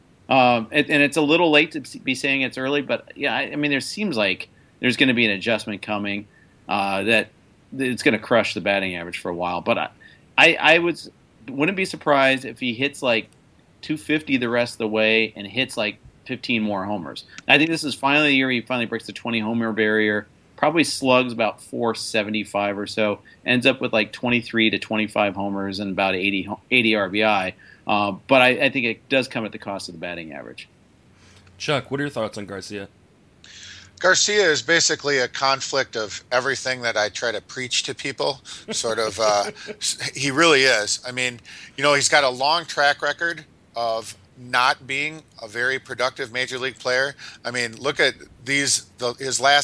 um, and, and it's a little late to be saying it's early. But yeah, I, I mean, there seems like there's going to be an adjustment coming uh, that, that it's going to crush the batting average for a while. But I, I, I was. Wouldn't be surprised if he hits like two fifty the rest of the way and hits like fifteen more homers. I think this is finally the year he finally breaks the twenty homer barrier, probably slugs about four seventy-five or so, ends up with like twenty-three to twenty-five homers and about eighty, eighty R B I. Uh, but I, I think it does come at the cost of the batting average. Chuck, what are your thoughts on Garcia? Garcia is basically a conflict of everything that I try to preach to people. Sort of, uh, he really is. I mean, you know, he's got a long track record of not being a very productive major league player. I mean, look at these, the, his last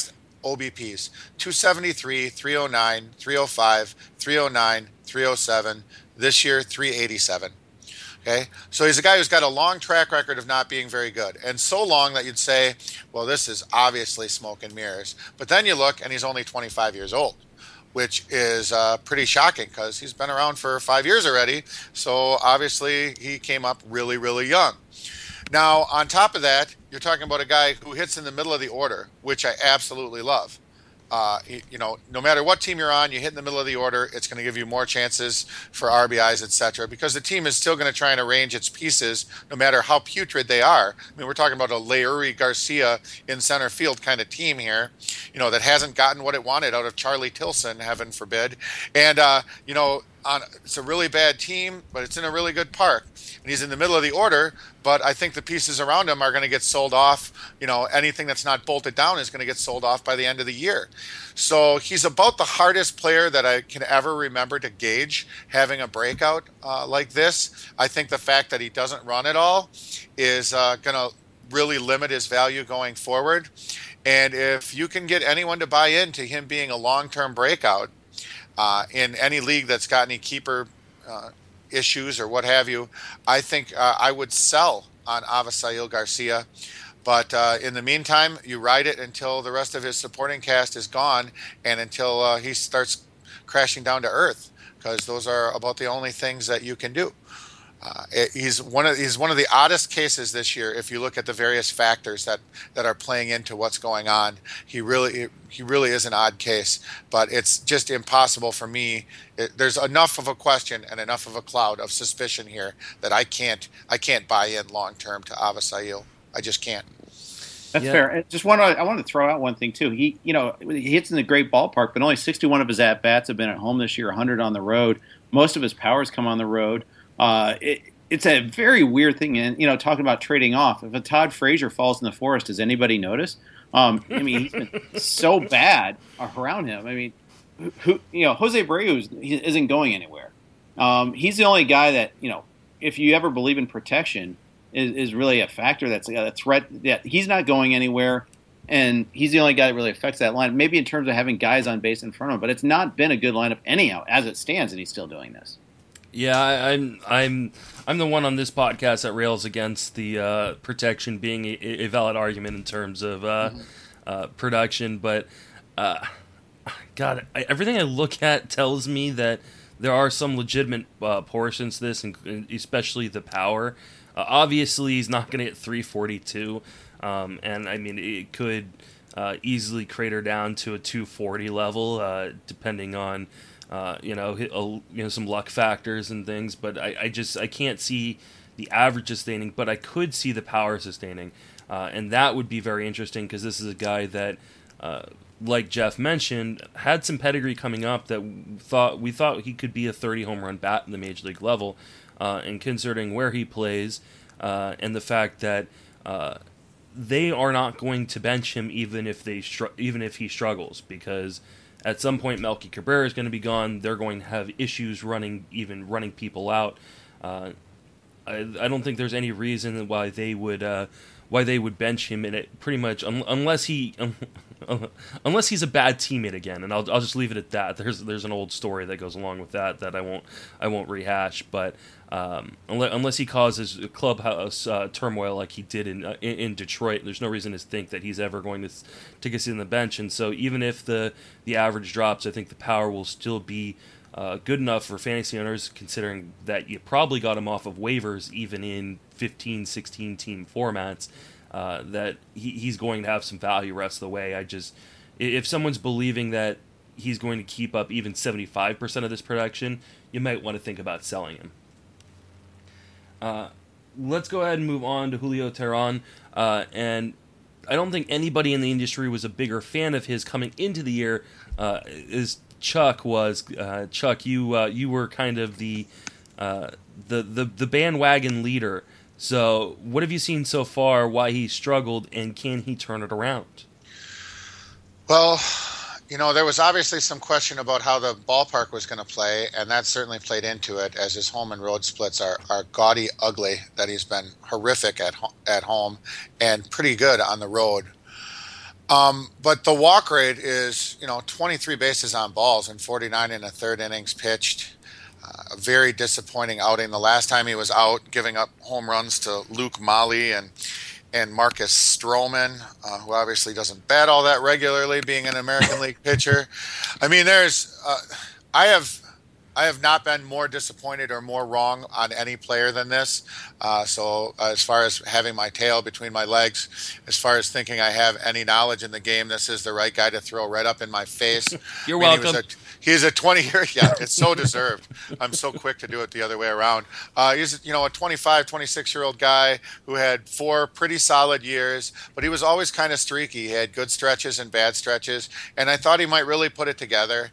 O B Ps, two seventy-three, three oh nine, three oh five, three oh nine, three oh seven. This year, three eighty-seven. Okay, so he's a guy who's got a long track record of not being very good, and so long that you'd say, well, this is obviously smoke and mirrors. But then you look, and he's only twenty-five years old, which is uh, pretty shocking because he's been around for five years already. So obviously he came up really, really young. Now, on top of that, you're talking about a guy who hits in the middle of the order, which I absolutely love. Uh, you know, no matter what team you're on, you hit in the middle of the order, it's going to give you more chances for R B Is, et cetera, because the team is still going to try and arrange its pieces no matter how putrid they are. I mean, we're talking about a Leury Garcia in center field kind of team here, you know, that hasn't gotten what it wanted out of Charlie Tilson, heaven forbid. And, uh, you know, on, it's a really bad team, but it's in a really good park. And he's in the middle of the order, but I think the pieces around him are going to get sold off. You know, anything that's not bolted down is going to get sold off by the end of the year. So he's about the hardest player that I can ever remember to gauge having a breakout uh, like this. I think the fact that he doesn't run at all is uh, going to really limit his value going forward. And if you can get anyone to buy into him being a long-term breakout uh, in any league that's got any keeper uh, issues or what have you, I think uh, I would sell on Avisail Garcia. But uh, in the meantime, you ride it until the rest of his supporting cast is gone and until uh, he starts crashing down to earth, because those are about the only things that you can do. Uh, it, he's one of he's one of the oddest cases this year. If you look at the various factors that, that are playing into what's going on, he really he really is an odd case. But it's just impossible for me. It, there's enough of a question and enough of a cloud of suspicion here that I can't I can't buy in long term to Avisail. I just can't. That's yeah. fair. I just want to I want to throw out one thing too. He you know he hits in a great ballpark, but only sixty-one of his at bats have been at home this year. one hundred on the road. Most of his powers come on the road. Uh, it, it's a very weird thing, and you know, talking about trading off. If a Todd Frazier falls in the forest, does anybody notice? Um, I mean, he's been so bad around him. I mean, who you know, Jose Abreu isn't going anywhere. Um, he's the only guy that you know, if you ever believe in protection, is, is really a factor. That's a threat. That he's not going anywhere, and he's the only guy that really affects that line. Maybe in terms of having guys on base in front of him, but it's not been a good lineup anyhow as it stands, and he's still doing this. Yeah, I, I'm I'm I'm the one on this podcast that rails against the uh, protection being a, a valid argument in terms of uh, mm-hmm. uh, production, but uh, God, I, everything I look at tells me that there are some legitimate uh, portions to this, and, and especially the power. Uh, obviously, he's not going to hit three forty-two, um, and I mean it could uh, easily crater down to a two forty level, uh, depending on. Uh, you know, you know, some luck factors and things, but I, I just I can't see the average sustaining, but I could see the power sustaining, uh, and that would be very interesting because this is a guy that, uh, like Jeff mentioned, had some pedigree coming up that thought we thought he could be a thirty home run bat in the major league level, uh, and considering where he plays uh, and the fact that uh, they are not going to bench him even if they str- even if he struggles, because at some point, Melky Cabrera is going to be gone. They're going to have issues running, even running people out. Uh, I, I don't think there's any reason why they would uh, why they would bench him in it. Pretty much, un- unless he um, unless he's a bad teammate again. And I'll I'll just leave it at that. There's there's an old story that goes along with that that I won't I won't rehash. But um, unless, unless he causes clubhouse uh, turmoil like he did in, uh, in in Detroit, there's no reason to think that he's ever going to take a seat on the bench. And so even if the the average drops, I think the power will still be uh, good enough for fantasy owners, considering that you probably got him off of waivers even in fifteen, sixteen team formats, uh, that he, he's going to have some value rest of the way. I just, if someone's believing that he's going to keep up even seventy-five percent of this production, you might want to think about selling him. Uh, let's go ahead and move on to Julio Teheran, uh, and I don't think anybody in the industry was a bigger fan of his coming into the year uh, as Chuck was. Uh, Chuck, you uh, you were kind of the, uh, the the the bandwagon leader. So, what have you seen so far? Why he struggled, and can he turn it around? Well, you know, there was obviously some question about how the ballpark was going to play, and that certainly played into it, as his home and road splits are, are gaudy ugly, that he's been horrific at, ho- at home and pretty good on the road. Um, but the walk rate is, you know, twenty-three bases on balls and forty-nine in the third innings pitched. Uh, a very disappointing outing. The last time he was out, giving up home runs to Luke Molly and and Marcus Stroman, uh, who obviously doesn't bat all that regularly, being an American League pitcher. I mean, there's, uh, I have. I have not been more disappointed or more wrong on any player than this. Uh, so uh, as far as having my tail between my legs, as far as thinking I have any knowledge in the game, this is the right guy to throw right up in my face. You're I mean, welcome. He he's a twenty-year, yeah, it's so deserved. I'm so quick to do it the other way around. Uh, he's, you know, a twenty-five, twenty-six-year-old guy who had four pretty solid years, but he was always kind of streaky. He had good stretches and bad stretches, and I thought he might really put it together.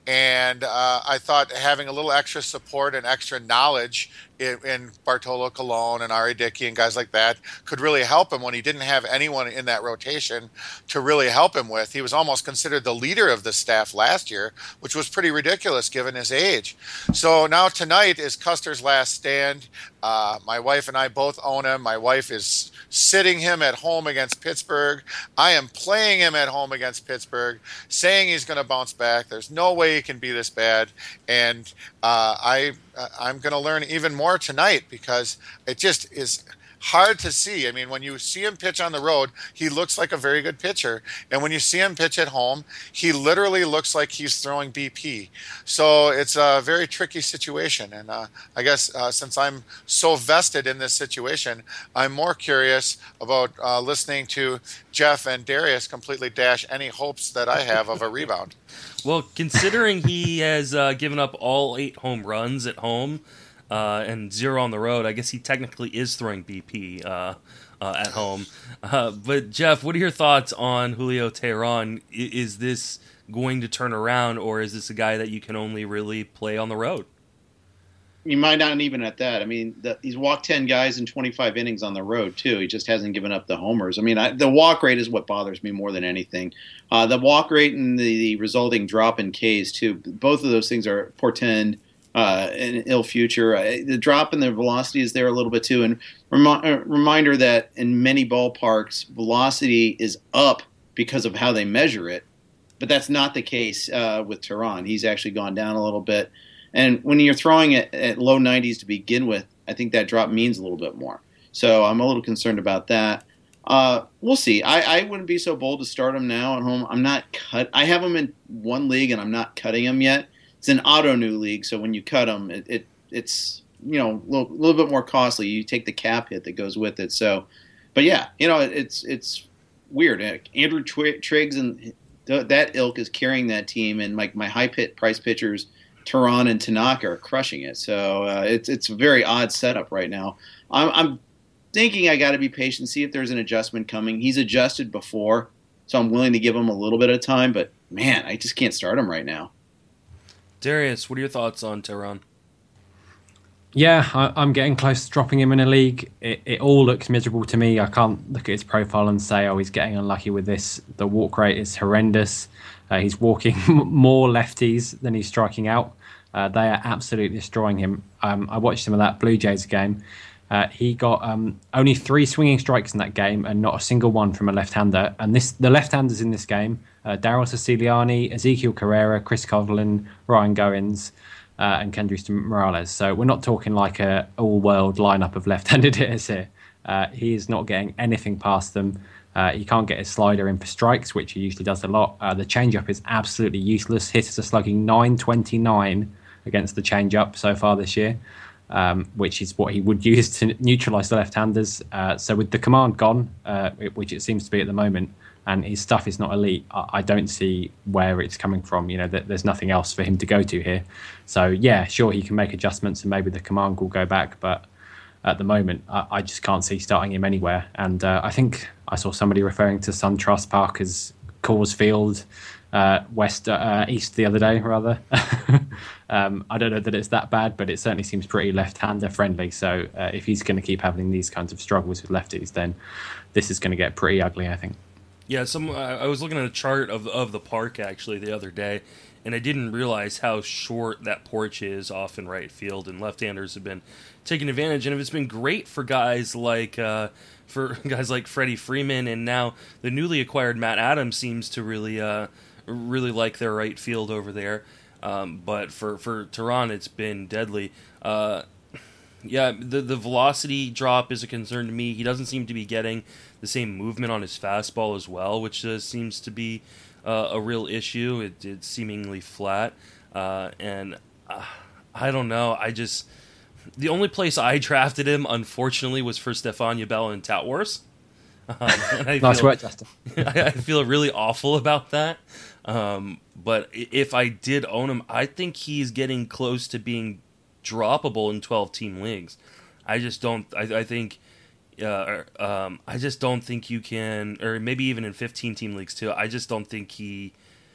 And uh, I thought having a little extra support and extra knowledge in, in Bartolo Colon and Ari Dickey and guys like that could really help him when he didn't have anyone in that rotation to really help him with. He was almost considered the leader of the staff last year, which was pretty ridiculous given his age. So now tonight is Custer's last stand. Uh, my wife and I both own him. My wife is sitting him at home against Pittsburgh. I am playing him at home against Pittsburgh, saying he's going to bounce back. There's no way he can be this bad. And uh, I, I'm going to learn even more tonight because it just is hard to see. I mean, when you see him pitch on the road, he looks like a very good pitcher. And when you see him pitch at home, he literally looks like he's throwing B P. So it's a very tricky situation. And uh, I guess uh, since I'm so vested in this situation, I'm more curious about uh, listening to Jeff and Darius completely dash any hopes that I have of a rebound. Well, considering he has uh, given up all eight home runs at home, Uh, and zero on the road, I guess he technically is throwing B P uh, uh, at home. Uh, but, Jeff, what are your thoughts on Julio Teheran? I- is this going to turn around, or is this a guy that you can only really play on the road? You might not even at that. I mean, the, he's walked ten guys in twenty-five innings on the road, too. He just hasn't given up the homers. I mean, I, the walk rate is what bothers me more than anything. Uh, the walk rate and the, the resulting drop in Ks, too. Both of those things are portend Uh, an ill future. Uh, the drop in the velocity is there a little bit too. And remi- uh, reminder that in many ballparks, velocity is up because of how they measure it. But that's not the case uh, with Teheran. He's actually gone down a little bit. And when you're throwing it at low nineties to begin with, I think that drop means a little bit more. So I'm a little concerned about that. Uh, we'll see. I, I wouldn't be so bold to start him now at home. I'm not cut. I have him in one league and I'm not cutting him yet. It's an auto new league, so when you cut them, it, it it's you know a little, little bit more costly. You take the cap hit that goes with it. So, but yeah, you know it, it's it's weird. Andrew Triggs and th- that ilk is carrying that team, and like my, my high pit price pitchers, Teheran and Tanaka are crushing it. So uh, it's it's a very odd setup right now. I'm, I'm thinking I got to be patient, see if there's an adjustment coming. He's adjusted before, so I'm willing to give him a little bit of time. But man, I just can't start him right now. Darius, what are your thoughts on Teheran? Yeah, I, I'm getting close to dropping him in a league. It, it all looks miserable to me. I can't look at his profile and say, oh, he's getting unlucky with this. The walk rate is horrendous. Uh, he's walking more lefties than he's striking out. Uh, they are absolutely destroying him. Um, I watched some of that Blue Jays game. Uh, he got um, only three swinging strikes in that game and not a single one from a left-hander. And this the left-handers in this game, uh, Daryl Siciliani, Ezekiel Carrera, Chris Coughlin, Ryan Goins, uh, and Kendrys Morales. So we're not talking like a all-world lineup of left-handed hitters here. Uh, he is not getting anything past them. Uh, he can't get his slider in for strikes, which he usually does a lot. Uh, the changeup is absolutely useless. Hitters are slugging nine twenty-nine against the changeup so far this year. Um, which is what he would use to neutralise the left-handers. Uh, so with the command gone, uh, which it seems to be at the moment, and his stuff is not elite, I, I don't see where it's coming from. You know, th- there's nothing else for him to go to here. So yeah, sure, he can make adjustments and maybe the command will go back, but at the moment, I, I just can't see starting him anywhere. And uh, I think I saw somebody referring to SunTrust Park as Coors Field, uh, west, uh, east the other day, rather. um, I don't know that it's that bad, but it certainly seems pretty left-hander friendly. So uh, if he's going to keep having these kinds of struggles with lefties, then this is going to get pretty ugly, I think. Yeah, some. I was looking at a chart of of the park actually the other day, and I didn't realize how short that porch is off in right field, and left-handers have been taking advantage, and it's been great for guys like uh, for guys like Freddie Freeman, and now the newly acquired Matt Adams seems to really uh, really like their right field over there. Um, but for, for Teheran, it's been deadly. Uh, yeah, the the velocity drop is a concern to me. He doesn't seem to be getting the same movement on his fastball as well, which uh, seems to be uh, a real issue. It, it's seemingly flat. Uh, and uh, I don't know. I just... The only place I drafted him, unfortunately, was for Stephania Bell in Tout Wars. Um, and I nice feel, work, Justin. I, I feel really awful about that. Um, but if I did own him, I think he's getting close to being droppable in twelve-team leagues. I just don't... I, I think... Uh, um, I just don't think you can... Or maybe even in fifteen-team leagues, too. I just don't think he...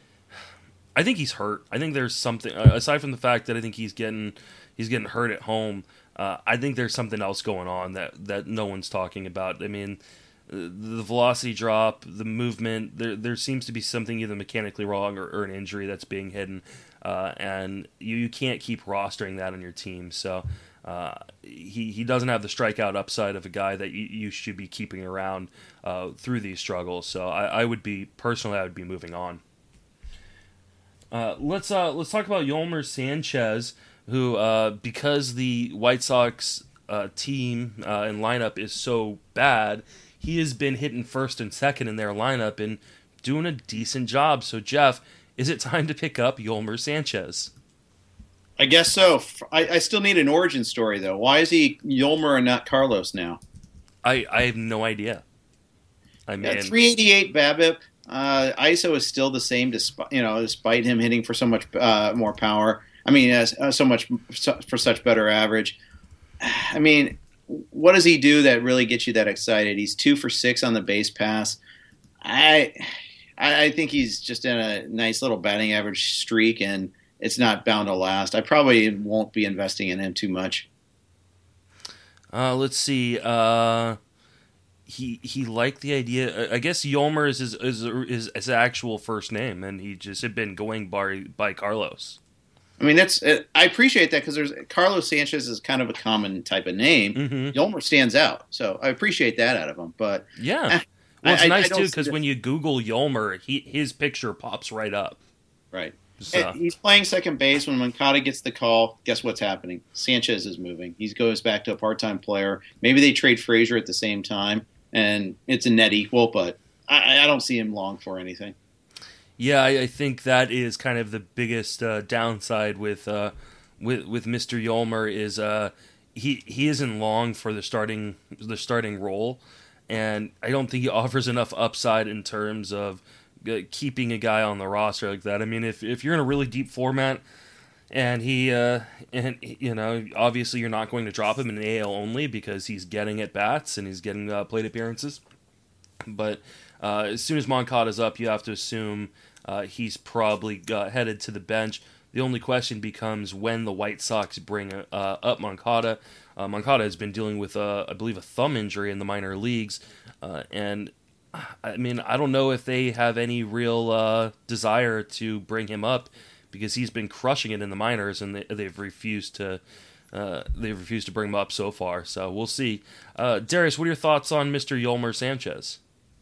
I think he's hurt. I think there's something... Aside from the fact that I think he's getting... He's getting hurt at home. Uh, I think there's something else going on that, that no one's talking about. I mean, the velocity drop, the movement, there there seems to be something either mechanically wrong or, or an injury that's being hidden. Uh, and you, you can't keep rostering that on your team. So uh, he, he doesn't have the strikeout upside of a guy that you, you should be keeping around uh, through these struggles. So I, I would be, personally, I would be moving on. Uh, let's uh, let's talk about Yolmer Sanchez, who, uh, because the White Sox uh, team uh, and lineup is so bad, he has been hitting first and second in their lineup and doing a decent job. So, Jeff, is it time to pick up Yolmer Sanchez? I guess so. I, I still need an origin story, though. Why is he Yolmer and not Carlos now? I, I have no idea. I mean, yeah, three eighty-eight BABIP. Uh, I S O is still the same, despite you know, despite him hitting for so much uh, more power. I mean, uh, so much for such better average. I mean, what does he do that really gets you that excited? He's two for six on the base pass. I, I think he's just in a nice little batting average streak, and it's not bound to last. I probably won't be investing in him too much. Uh, let's see. Uh, he he liked the idea. I guess Yolmer is his, is his, his actual first name, and he just had been going by by Carlos. I mean, that's uh, I appreciate that because there's Carlos Sanchez is kind of a common type of name. Mm-hmm. Yolmer stands out, so I appreciate that out of him. But yeah, eh, well, it's I, nice I too because when you Google Yolmer, he his picture pops right up. Right, so. He's playing second base when Moncada gets the call. Guess what's happening? Sanchez is moving. He goes back to a part-time player. Maybe they trade Frazier at the same time, and it's a net equal. But I, I don't see him long for anything. Yeah, I, I think that is kind of the biggest uh, downside with uh, with with Mister Yolmer is uh, he he isn't long for the starting the starting role, and I don't think he offers enough upside in terms of uh, keeping a guy on the roster like that. I mean, if if you're in a really deep format, and he uh, and you know obviously you're not going to drop him in A L only because he's getting at bats and he's getting uh, plate appearances, but. Uh, as soon as Moncada's up, you have to assume uh, he's probably uh, headed to the bench. The only question becomes when the White Sox bring uh, up Moncada. Uh, Moncada has been dealing with, uh, I believe, a thumb injury in the minor leagues. Uh, and, I mean, I don't know if they have any real uh, desire to bring him up because he's been crushing it in the minors, and they, they've refused to uh, they've refused to bring him up so far. So we'll see. Uh, Darius, what are your thoughts on Mister Yolmer Sanchez?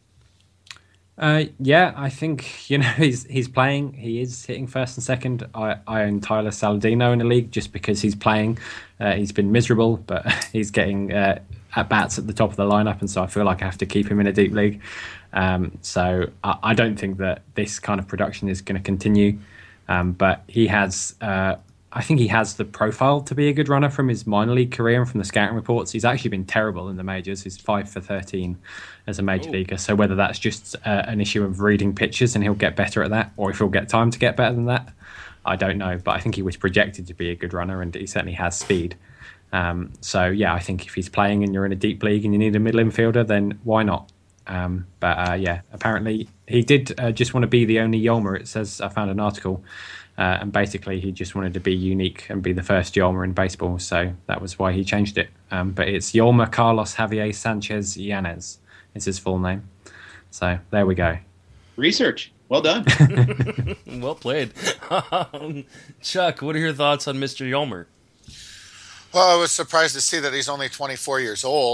Uh, yeah, I think you know he's he's playing. He is hitting first and second. I, I own Tyler Saladino in the league just because he's playing. Uh, he's been miserable, but he's getting uh, at bats at the top of the lineup, and so I feel like I have to keep him in a deep league. Um, so I, I don't think that this kind of production is going to continue. Um, but he has, uh, I think he has the profile to be a good runner from his minor league career and from the scouting reports. He's actually been terrible in the majors. He's five for thirteen as a major Ooh. leaguer. So whether that's just uh, an issue of reading pitches and he'll get better at that, or if he'll get time to get better than that, I don't know. But I think he was projected to be a good runner, and he certainly has speed. Um, so yeah, I think if he's playing and you're in a deep league and you need a middle infielder, then why not? Um, but uh, yeah, apparently he did uh, just want to be the only Yolmer. It says, I found an article, uh, and basically he just wanted to be unique and be the first Yolmer in baseball. So that was why he changed it. Um, but it's Yolmer Carlos Javier Sanchez Yanez. It's his full name. So there we go. Research. Well done. Well played. um, Chuck, what are your thoughts on Mister Yolmer? Well, I was surprised to see that he's only twenty-four years old.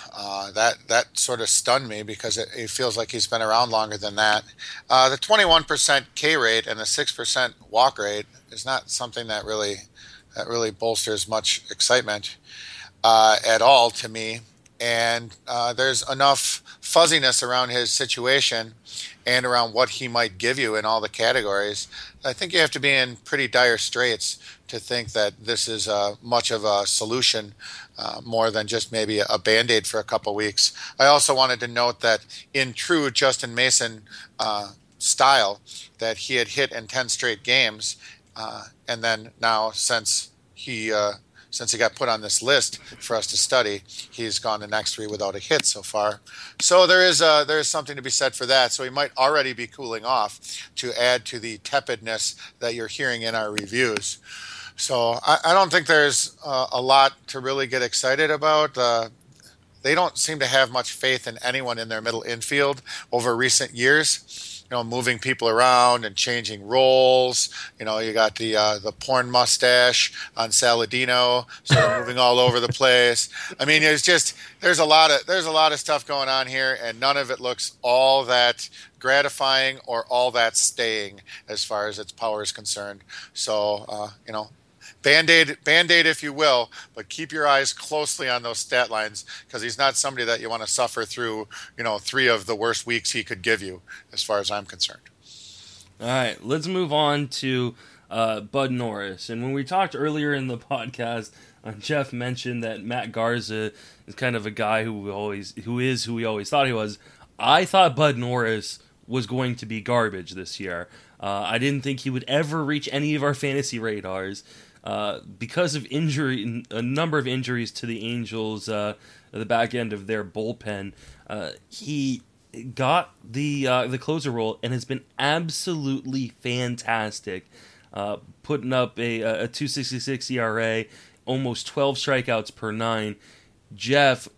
Uh, that that sort of stunned me because it, it feels like he's been around longer than that. Uh, the twenty-one percent K rate and the six percent walk rate is not something that really that really bolsters much excitement uh, at all to me. And uh, there's enough fuzziness around his situation and around what he might give you in all the categories. I think you have to be in pretty dire straits to think that this is uh, much of a solution, uh, more than just maybe a Band-Aid for a couple weeks. I also wanted to note that in true Justin Mason uh, style, that he had hit in ten straight games, uh, and then now since he uh, since he got put on this list for us to study, he's gone the next three without a hit so far. So there is uh, there is something to be said for that. So he might already be cooling off to add to the tepidness that you're hearing in our reviews. So I, I don't think there's uh, a lot to really get excited about. Uh, they don't seem to have much faith in anyone in their middle infield over recent years. You know, moving people around and changing roles. You know, you got the uh, the porn mustache on Saladino, sort of moving all over the place. I mean, there's just there's a lot of there's a lot of stuff going on here, and none of it looks all that gratifying or all that staying as far as its power is concerned. So, uh, you know. Band-Aid, Band-Aid, if you will, but keep your eyes closely on those stat lines because he's not somebody that you want to suffer through, you know, three of the worst weeks he could give you, as far as I'm concerned. All right, let's move on to uh, Bud Norris. And when we talked earlier in the podcast, uh, Jeff mentioned that Matt Garza is kind of a guy who we always, who is who we always thought he was. I thought Bud Norris was going to be garbage this year. Uh, I didn't think he would ever reach any of our fantasy radars. Uh, because of injury, a number of injuries to the Angels, uh, at the back end of their bullpen, uh, he got the uh, the closer role and has been absolutely fantastic, uh, putting up a, a two sixty-six E R A, almost twelve strikeouts per nine. Jeff,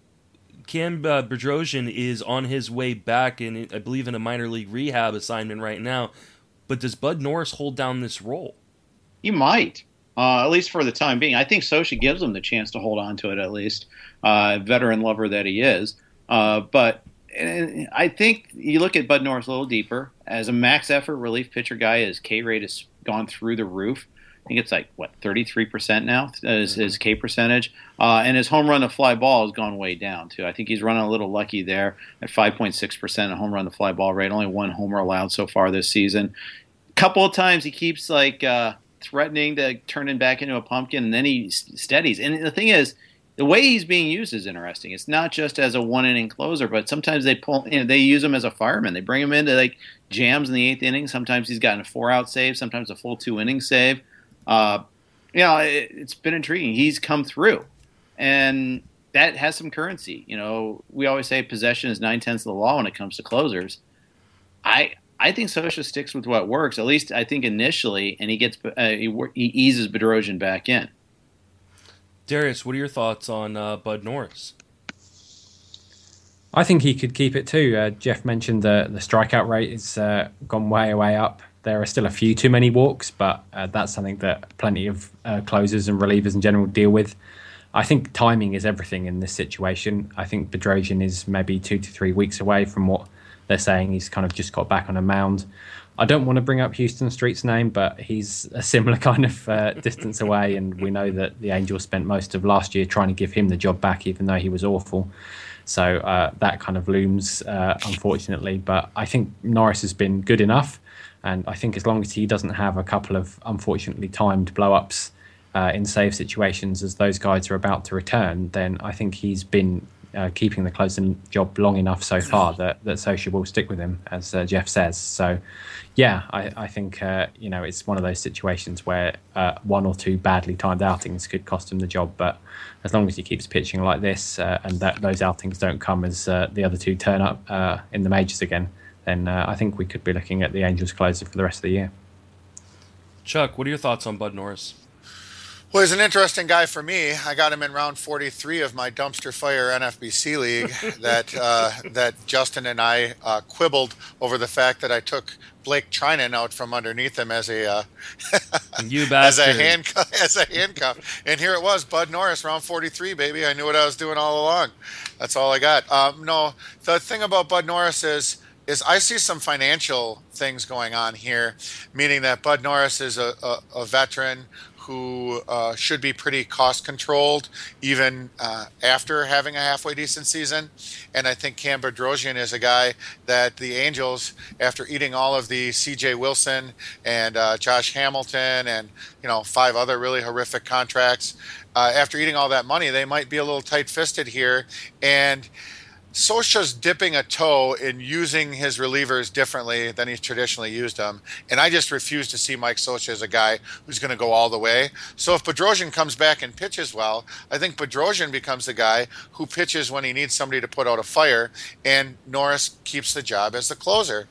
Cam uh, Bedrosian is on his way back, in I believe in a minor league rehab assignment right now, but does Bud Norris hold down this role? He might. Uh, at least for the time being. I think Scioscia gives him the chance to hold on to it at least, uh, veteran lover that he is. Uh, but and I think you look at Bud Norris a little deeper. As a max effort relief pitcher guy, his K rate has gone through the roof. I think it's like, what, thirty-three percent now is his K percentage. Uh, and his home run to fly ball has gone way down, too. I think he's running a little lucky there at five point six percent home run to fly ball rate. Only one homer allowed so far this season. A couple of times he keeps, like, uh, threatening to turn him back into a pumpkin, and then he steadies. And the thing is, the way he's being used is interesting. It's not just as a one-inning closer, but sometimes they pull, you know, they use him as a fireman. They bring him into like jams in the eighth inning. Sometimes he's gotten a four-out save, sometimes a full two-inning save. Uh, you know, it, it's been intriguing. He's come through, and that has some currency. You know, we always say possession is nine-tenths of the law when it comes to closers. I I think Scioscia sticks with what works, at least I think initially, and he gets uh, he, he eases Bedrosian back in. Darius, what are your thoughts on uh, Bud Norris? I think he could keep it too. Uh, Jeff mentioned the the strikeout rate has uh, gone way, way up. There are still a few too many walks, but uh, that's something that plenty of uh, closers and relievers in general deal with. I think timing is everything in this situation. I think Bedrosian is maybe two to three weeks away from what they're saying. He's kind of just got back on a mound. I don't want to bring up Houston Street's name, but he's a similar kind of uh, distance away, and we know that the Angels spent most of last year trying to give him the job back, even though he was awful. So uh, that kind of looms, uh, unfortunately. But I think Norris has been good enough, and I think as long as he doesn't have a couple of unfortunately timed blow-ups uh, in save situations as those guys are about to return, then I think he's been Uh, keeping the closing job long enough so far that, that Scioscia will stick with him, as uh, Jeff says. So, yeah, I, I think, uh, you know, it's one of those situations where uh, one or two badly timed outings could cost him the job. But as long as he keeps pitching like this uh, and that those outings don't come as uh, the other two turn up uh, in the majors again, then uh, I think we could be looking at the Angels closer for the rest of the year. Chuck, what are your thoughts on Bud Norris? Well, he's an interesting guy for me. I got him in round forty-three of my dumpster fire N F B C league that uh, that Justin and I uh, quibbled over the fact that I took Blake Trinan out from underneath him as a uh, you as a bastard. handcuff as a handcuff, and here it was, Bud Norris, round forty-three, baby. I knew what I was doing all along. That's all I got. Um, no, the thing about Bud Norris is. is I see some financial things going on here, meaning that Bud Norris is a, a, a veteran who uh, should be pretty cost controlled even uh, after having a halfway decent season. And I think Cam Bedrosian is a guy that the Angels, after eating all of the C J Wilson and uh, Josh Hamilton and you know five other really horrific contracts, uh, after eating all that money, they might be a little tight-fisted here. And Scioscia's dipping a toe in using his relievers differently than he's traditionally used them, and I just refuse to see Mike Scioscia as a guy who's going to go all the way. So if Bedrosian comes back and pitches well, I think Bedrosian becomes the guy who pitches when he needs somebody to put out a fire, and Norris keeps the job as the closer.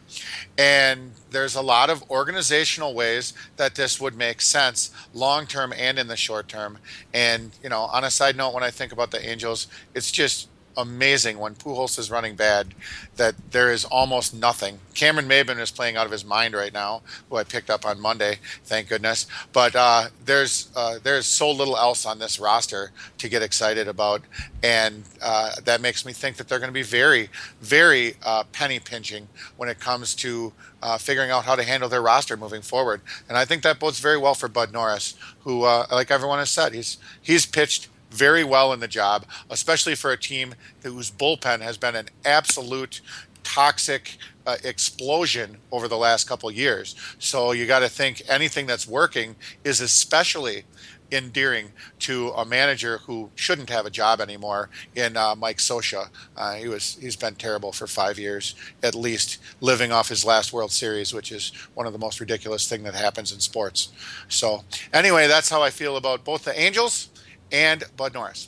And there's a lot of organizational ways that this would make sense long-term and in the short term. And, you know, on a side note, when I think about the Angels, it's just amazing when Pujols is running bad that there is almost nothing. Cameron Maybin is playing out of his mind right now, who I picked up on Monday, thank goodness. But uh, there's uh, there's so little else on this roster to get excited about, and uh, that makes me think that they're going to be very, very uh, penny pinching when it comes to uh, figuring out how to handle their roster moving forward. And I think that bodes very well for Bud Norris, who, uh, like everyone has said, he's he's pitched very well in the job, especially for a team whose bullpen has been an absolute toxic uh, explosion over the last couple of years. So you got to think anything that's working is especially endearing to a manager who shouldn't have a job anymore in uh, Mike Scioscia. Uh, he was he's been terrible for five years at least, living off his last World Series, which is one of the most ridiculous thing that happens in sports. So anyway, that's how I feel about both the Angels and Bud Norris.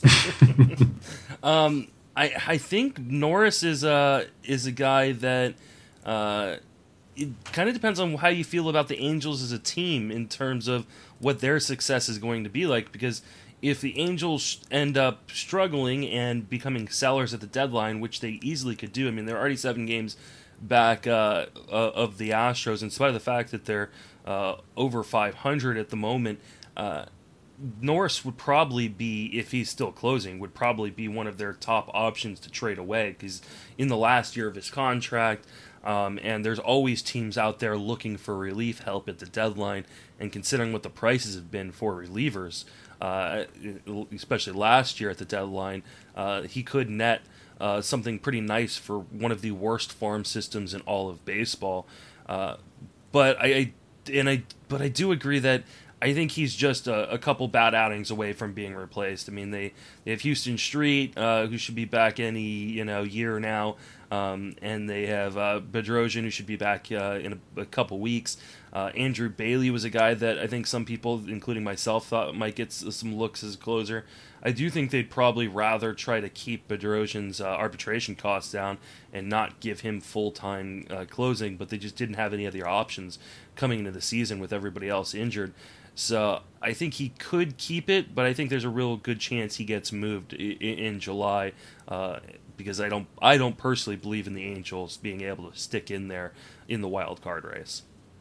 um, I I think Norris is a is a guy that uh, it kind of depends on how you feel about the Angels as a team in terms of what their success is going to be like. Because if the Angels end up struggling and becoming sellers at the deadline, which they easily could do, I mean they're already seven games back uh, uh, of the Astros, in spite of the fact that they're uh, over five hundred at the moment. Uh, Norris would probably be, if he's still closing, would probably be one of their top options to trade away, because in the last year of his contract, um, and there's always teams out there looking for relief help at the deadline, and considering what the prices have been for relievers, uh, especially last year at the deadline, uh, he could net uh, something pretty nice for one of the worst farm systems in all of baseball. Uh, but I, I and I but I do agree that I think he's just a, a couple bad outings away from being replaced. I mean, they, they have Houston Street, uh, who should be back any you know year now, um, and they have uh, Bedrosian, who should be back uh, in a, a couple weeks. Uh, Andrew Bailey was a guy that I think some people, including myself, thought might get some looks as a closer. I do think they'd probably rather try to keep Bedrosian's uh, arbitration costs down and not give him full-time uh, closing, but they just didn't have any other options coming into the season with everybody else injured. So I think he could keep it, but I think there's a real good chance he gets moved in, in July uh, because I don't I don't personally believe in the Angels being able to stick in there in the wild card race.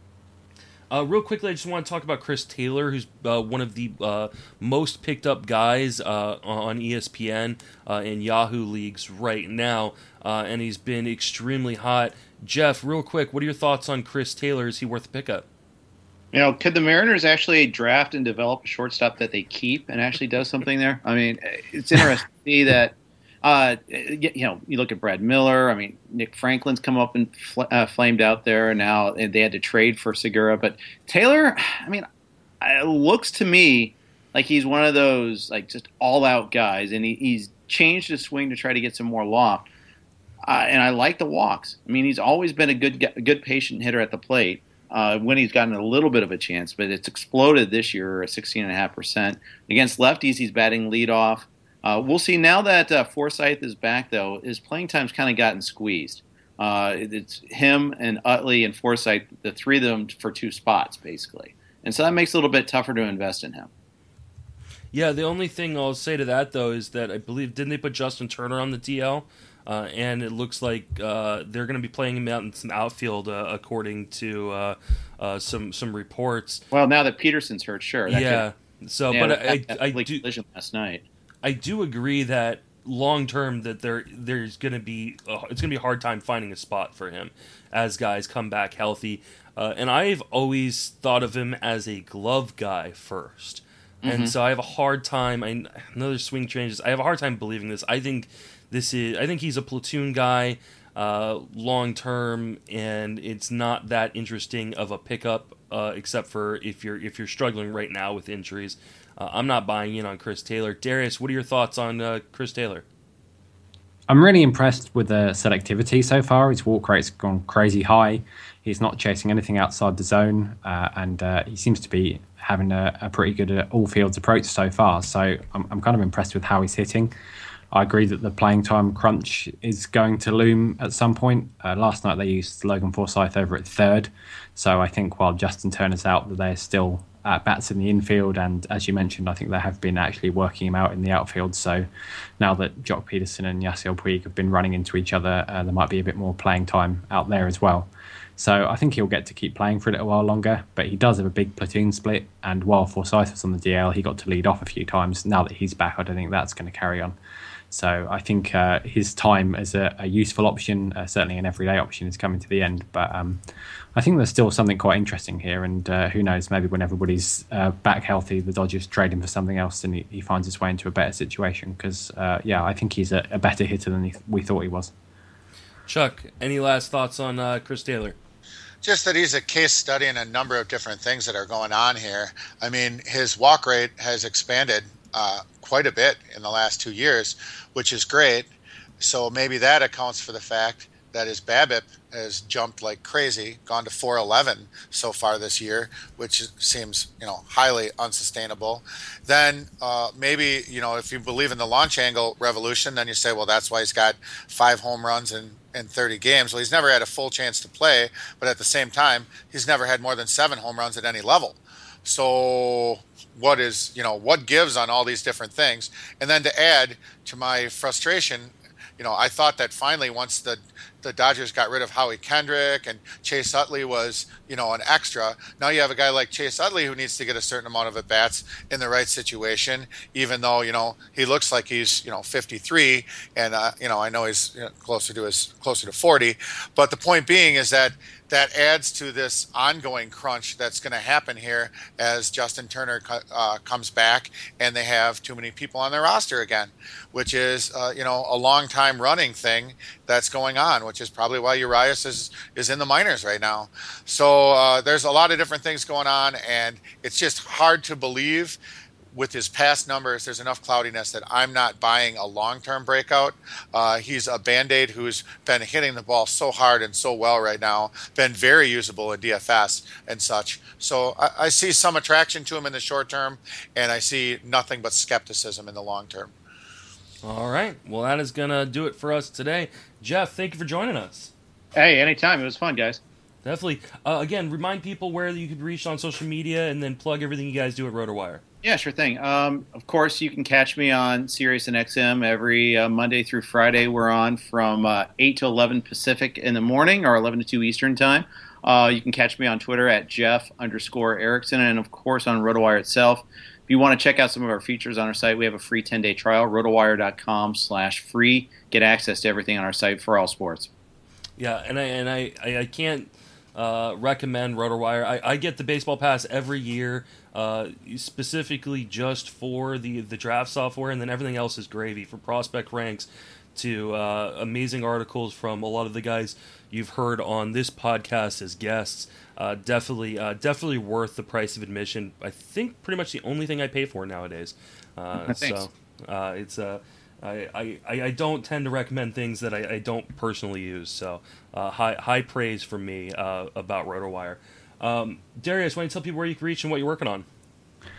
Uh, real quickly, I just want to talk about Chris Taylor, who's uh, one of the uh, most picked up guys uh, on E S P N uh, and Yahoo leagues right now, uh, and he's been extremely hot. Jeff, real quick, what are your thoughts on Chris Taylor? Is he worth a pickup? You know, could the Mariners actually draft and develop a shortstop that they keep and actually does something there? I mean, it's interesting to see that, uh, you know, you look at Brad Miller. I mean, Nick Franklin's come up and fl- uh, flamed out there, and now they had to trade for Segura. But Taylor, I mean, it looks to me like he's one of those, like, just all-out guys, and he, he's changed his swing to try to get some more loft. Uh, and I like the walks. I mean, he's always been a good, a good patient hitter at the plate. Uh, when he's gotten a little bit of a chance, but it's exploded this year at sixteen point five percent. Against lefties, he's batting leadoff. Uh, we'll see now that uh, Forsythe is back, though, his playing time's kind of gotten squeezed. Uh, it's him and Utley and Forsythe, the three of them for two spots, basically. And so that makes it a little bit tougher to invest in him. Yeah, the only thing I'll say to that, though, is that I believe, didn't they put Justin Turner on the D L? Uh, and it looks like uh, they're going to be playing him out in some outfield, uh, according to uh, uh, some some reports. Well, now that Peterson's hurt, sure. That yeah. Could, so, yeah, but that, I, that I, I do do last night. I do agree that long term that there there's going to be uh, it's going to be a hard time finding a spot for him as guys come back healthy. Uh, and I've always thought of him as a glove guy first. Mm-hmm. And so I have a hard time. I know there's swing changes. I have a hard time believing this. I think this is. I think he's a platoon guy, uh, long term, and it's not that interesting of a pickup, uh, except for if you're if you're struggling right now with injuries. Uh, I'm not buying in on Chris Taylor. Darius, what are your thoughts on uh, Chris Taylor? I'm really impressed with the selectivity so far. His walk rate's gone crazy high. He's not chasing anything outside the zone, uh, and uh, he seems to be having a, a pretty good uh, all-fields approach so far. So I'm, I'm kind of impressed with how he's hitting. I agree that the playing time crunch is going to loom at some point. Uh, last night they used Logan Forsythe over at third, so I think while Justin Turner's out, that they're still at bats in the infield, and as you mentioned, I think they have been actually working him out in the outfield. So now that Jock Peterson and Yasiel Puig have been running into each other, uh, there might be a bit more playing time out there as well. So I think he'll get to keep playing for a little while longer, but he does have a big platoon split, and while Forsythe was on the D L, he got to lead off a few times. Now that he's back, I don't think that's going to carry on. So I think uh, his time as a, a useful option, uh, certainly an everyday option, is coming to the end. But um, I think there's still something quite interesting here, and uh, who knows, maybe when everybody's uh, back healthy, the Dodgers trade him for something else and he, he finds his way into a better situation. Because, uh, yeah, I think he's a, a better hitter than he, we thought he was. Chuck, any last thoughts on uh, Chris Taylor? Just that he's a case study in a number of different things that are going on here. I mean, his walk rate has expanded uh, quite a bit in the last two years, which is great. So maybe that accounts for the fact that his BABIP has jumped like crazy, gone to four eleven so far this year, which seems, you know, highly unsustainable. Then uh, maybe, you know, if you believe in the launch angle revolution, then you say, well, that's why he's got five home runs in, in thirty games. Well, he's never had a full chance to play, but at the same time, he's never had more than seven home runs at any level. So what is, you know, what gives on all these different things? And then to add to my frustration, you know, I thought that finally once the the Dodgers got rid of Howie Kendrick and Chase Utley was, you know, an extra. Now you have a guy like Chase Utley who needs to get a certain amount of at-bats in the right situation, even though, you know, he looks like he's, you know, fifty-three and, uh, you know, I know he's, you know, closer to his, closer to forty. But the point being is that that adds to this ongoing crunch that's going to happen here as Justin Turner uh, comes back and they have too many people on their roster again, which is, uh, you know, a long time running thing that's going on, which is probably why Urias is, is in the minors right now. So uh, there's a lot of different things going on, and it's just hard to believe with his past numbers, there's enough cloudiness that I'm not buying a long-term breakout. Uh, he's a Band-Aid who's been hitting the ball so hard and so well right now, been very usable in D F S and such. So I, I see some attraction to him in the short term, and I see nothing but skepticism in the long term. All right. Well, that is going to do it for us today. Jeff, thank you for joining us. Hey, anytime. It was fun, guys. Definitely. Uh, again, remind people where you could reach on social media and then plug everything you guys do at RotoWire. Yeah, sure thing. Um, of course, you can catch me on Sirius and X M every uh, Monday through Friday. We're on from uh, eight to eleven Pacific in the morning or eleven to two Eastern time. Uh, you can catch me on Twitter at Jeff underscore Erickson and, of course, on RotoWire itself. If you want to check out some of our features on our site, we have a free ten-day trial, rotowire.com slash free. Get access to everything on our site for all sports. Yeah, and I and I, I, I can't uh, recommend RotoWire. I, I get the baseball pass every year, uh, specifically just for the, the draft software, and then everything else is gravy, from prospect ranks to uh, amazing articles from a lot of the guys you've heard on this podcast as guests. Uh, definitely, uh, definitely worth the price of admission. I think pretty much the only thing I pay for nowadays. Uh, so uh, it's uh, I, I, I don't tend to recommend things that I, I don't personally use. So uh, high high praise from me uh, about RotoWire. Um, Darius, why don't you tell people where you can reach and what you're working on?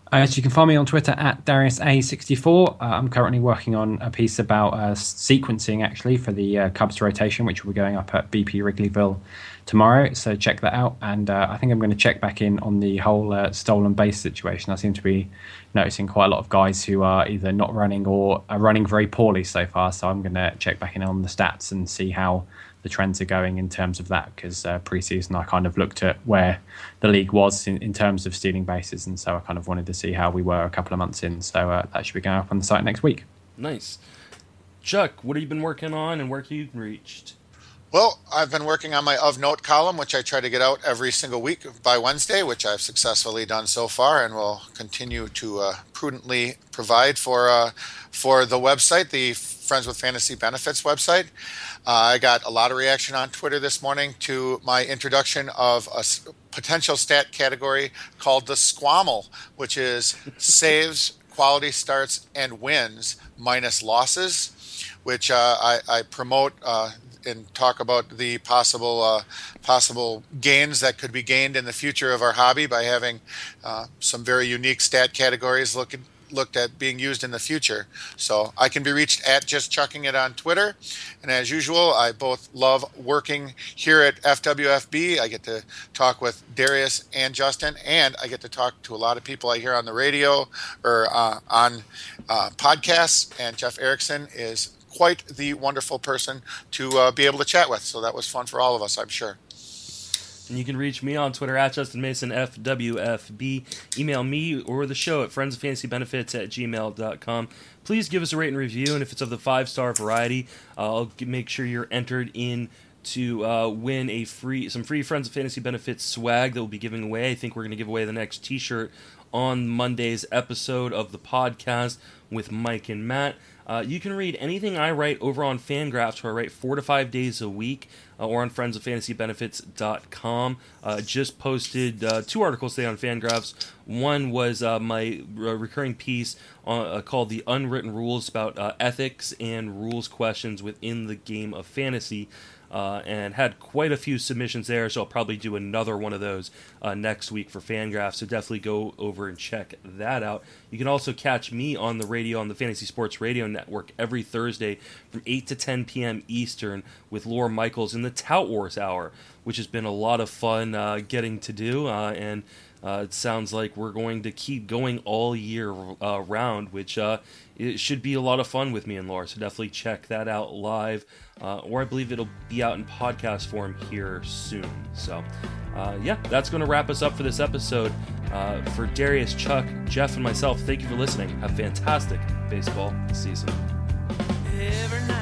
Uh, so you can find me on Twitter at Darius A sixty-four. Uh, I'm currently working on a piece about uh, sequencing, actually, for the uh, Cubs rotation, which will be going up at B P Wrigleyville tomorrow. So check that out. And uh, I think I'm going to check back in on the whole uh, stolen base situation. I seem to be noticing quite a lot of guys who are either not running or are running very poorly so far. So I'm going to check back in on the stats and see how the trends are going in terms of that, because uh, preseason I kind of looked at where the league was in, in terms of stealing bases, and so I kind of wanted to see how we were a couple of months in. So uh, that should be going up on the site next week. Nice. Chuck, what have you been working on and where have you reached? Well, I've been working on my Of Note column, which I try to get out every single week by Wednesday, which I've successfully done so far, and will continue to uh, prudently provide for uh, for the website, the Friends with Fantasy Benefits website. Uh, I got a lot of reaction on Twitter this morning to my introduction of a s- potential stat category called the Squamble, which is saves, quality starts, and wins minus losses, which uh, I, I promote uh, and talk about the possible uh, possible gains that could be gained in the future of our hobby by having uh, some very unique stat categories looking looked at being used in the future. So I can be reached at Just Chucking It on Twitter. And as usual, I both love working here at F W F B. I get to talk with Darius and Justin, and I get to talk to a lot of people I hear on the radio or uh, on uh, podcasts. And Jeff Erickson is quite the wonderful person to uh, be able to chat with. So that was fun for all of us, I'm sure. And you can reach me on Twitter at Justin Mason, F W F B. Email me or the show at friends of fantasy benefits at gmail dot com. Please give us a rate and review, and if it's of the five-star variety, uh, I'll make sure you're entered in to uh, win a free some free Friends of Fantasy Benefits swag that we'll be giving away. I think we're going to give away the next t-shirt on Monday's episode of the podcast with Mike and Matt. Uh, you can read anything I write over on Fangraphs, where I write four to five days a week, uh, or on friends of fantasy benefits dot com. Uh, just posted uh, two articles today on Fangraphs. One was uh, my uh, recurring piece on, uh, called The Unwritten Rules, about uh, ethics and rules questions within the game of fantasy. Uh, and had quite a few submissions there, so I'll probably do another one of those uh, next week for Fangraphs, so definitely go over and check that out. You can also catch me on the radio on the Fantasy Sports Radio Network every Thursday from eight to ten p.m. Eastern with Laura Michaels in the Tout Wars Hour, which has been a lot of fun uh, getting to do, uh, and uh, it sounds like we're going to keep going all year uh, round, which uh, it should be a lot of fun with me and Laura, so definitely check that out live. Uh, or I believe it'll be out in podcast form here soon. So, uh, yeah, that's going to wrap us up for this episode. Uh, for Darius, Chuck, Jeff, and myself, thank you for listening. Have a fantastic baseball season. Every night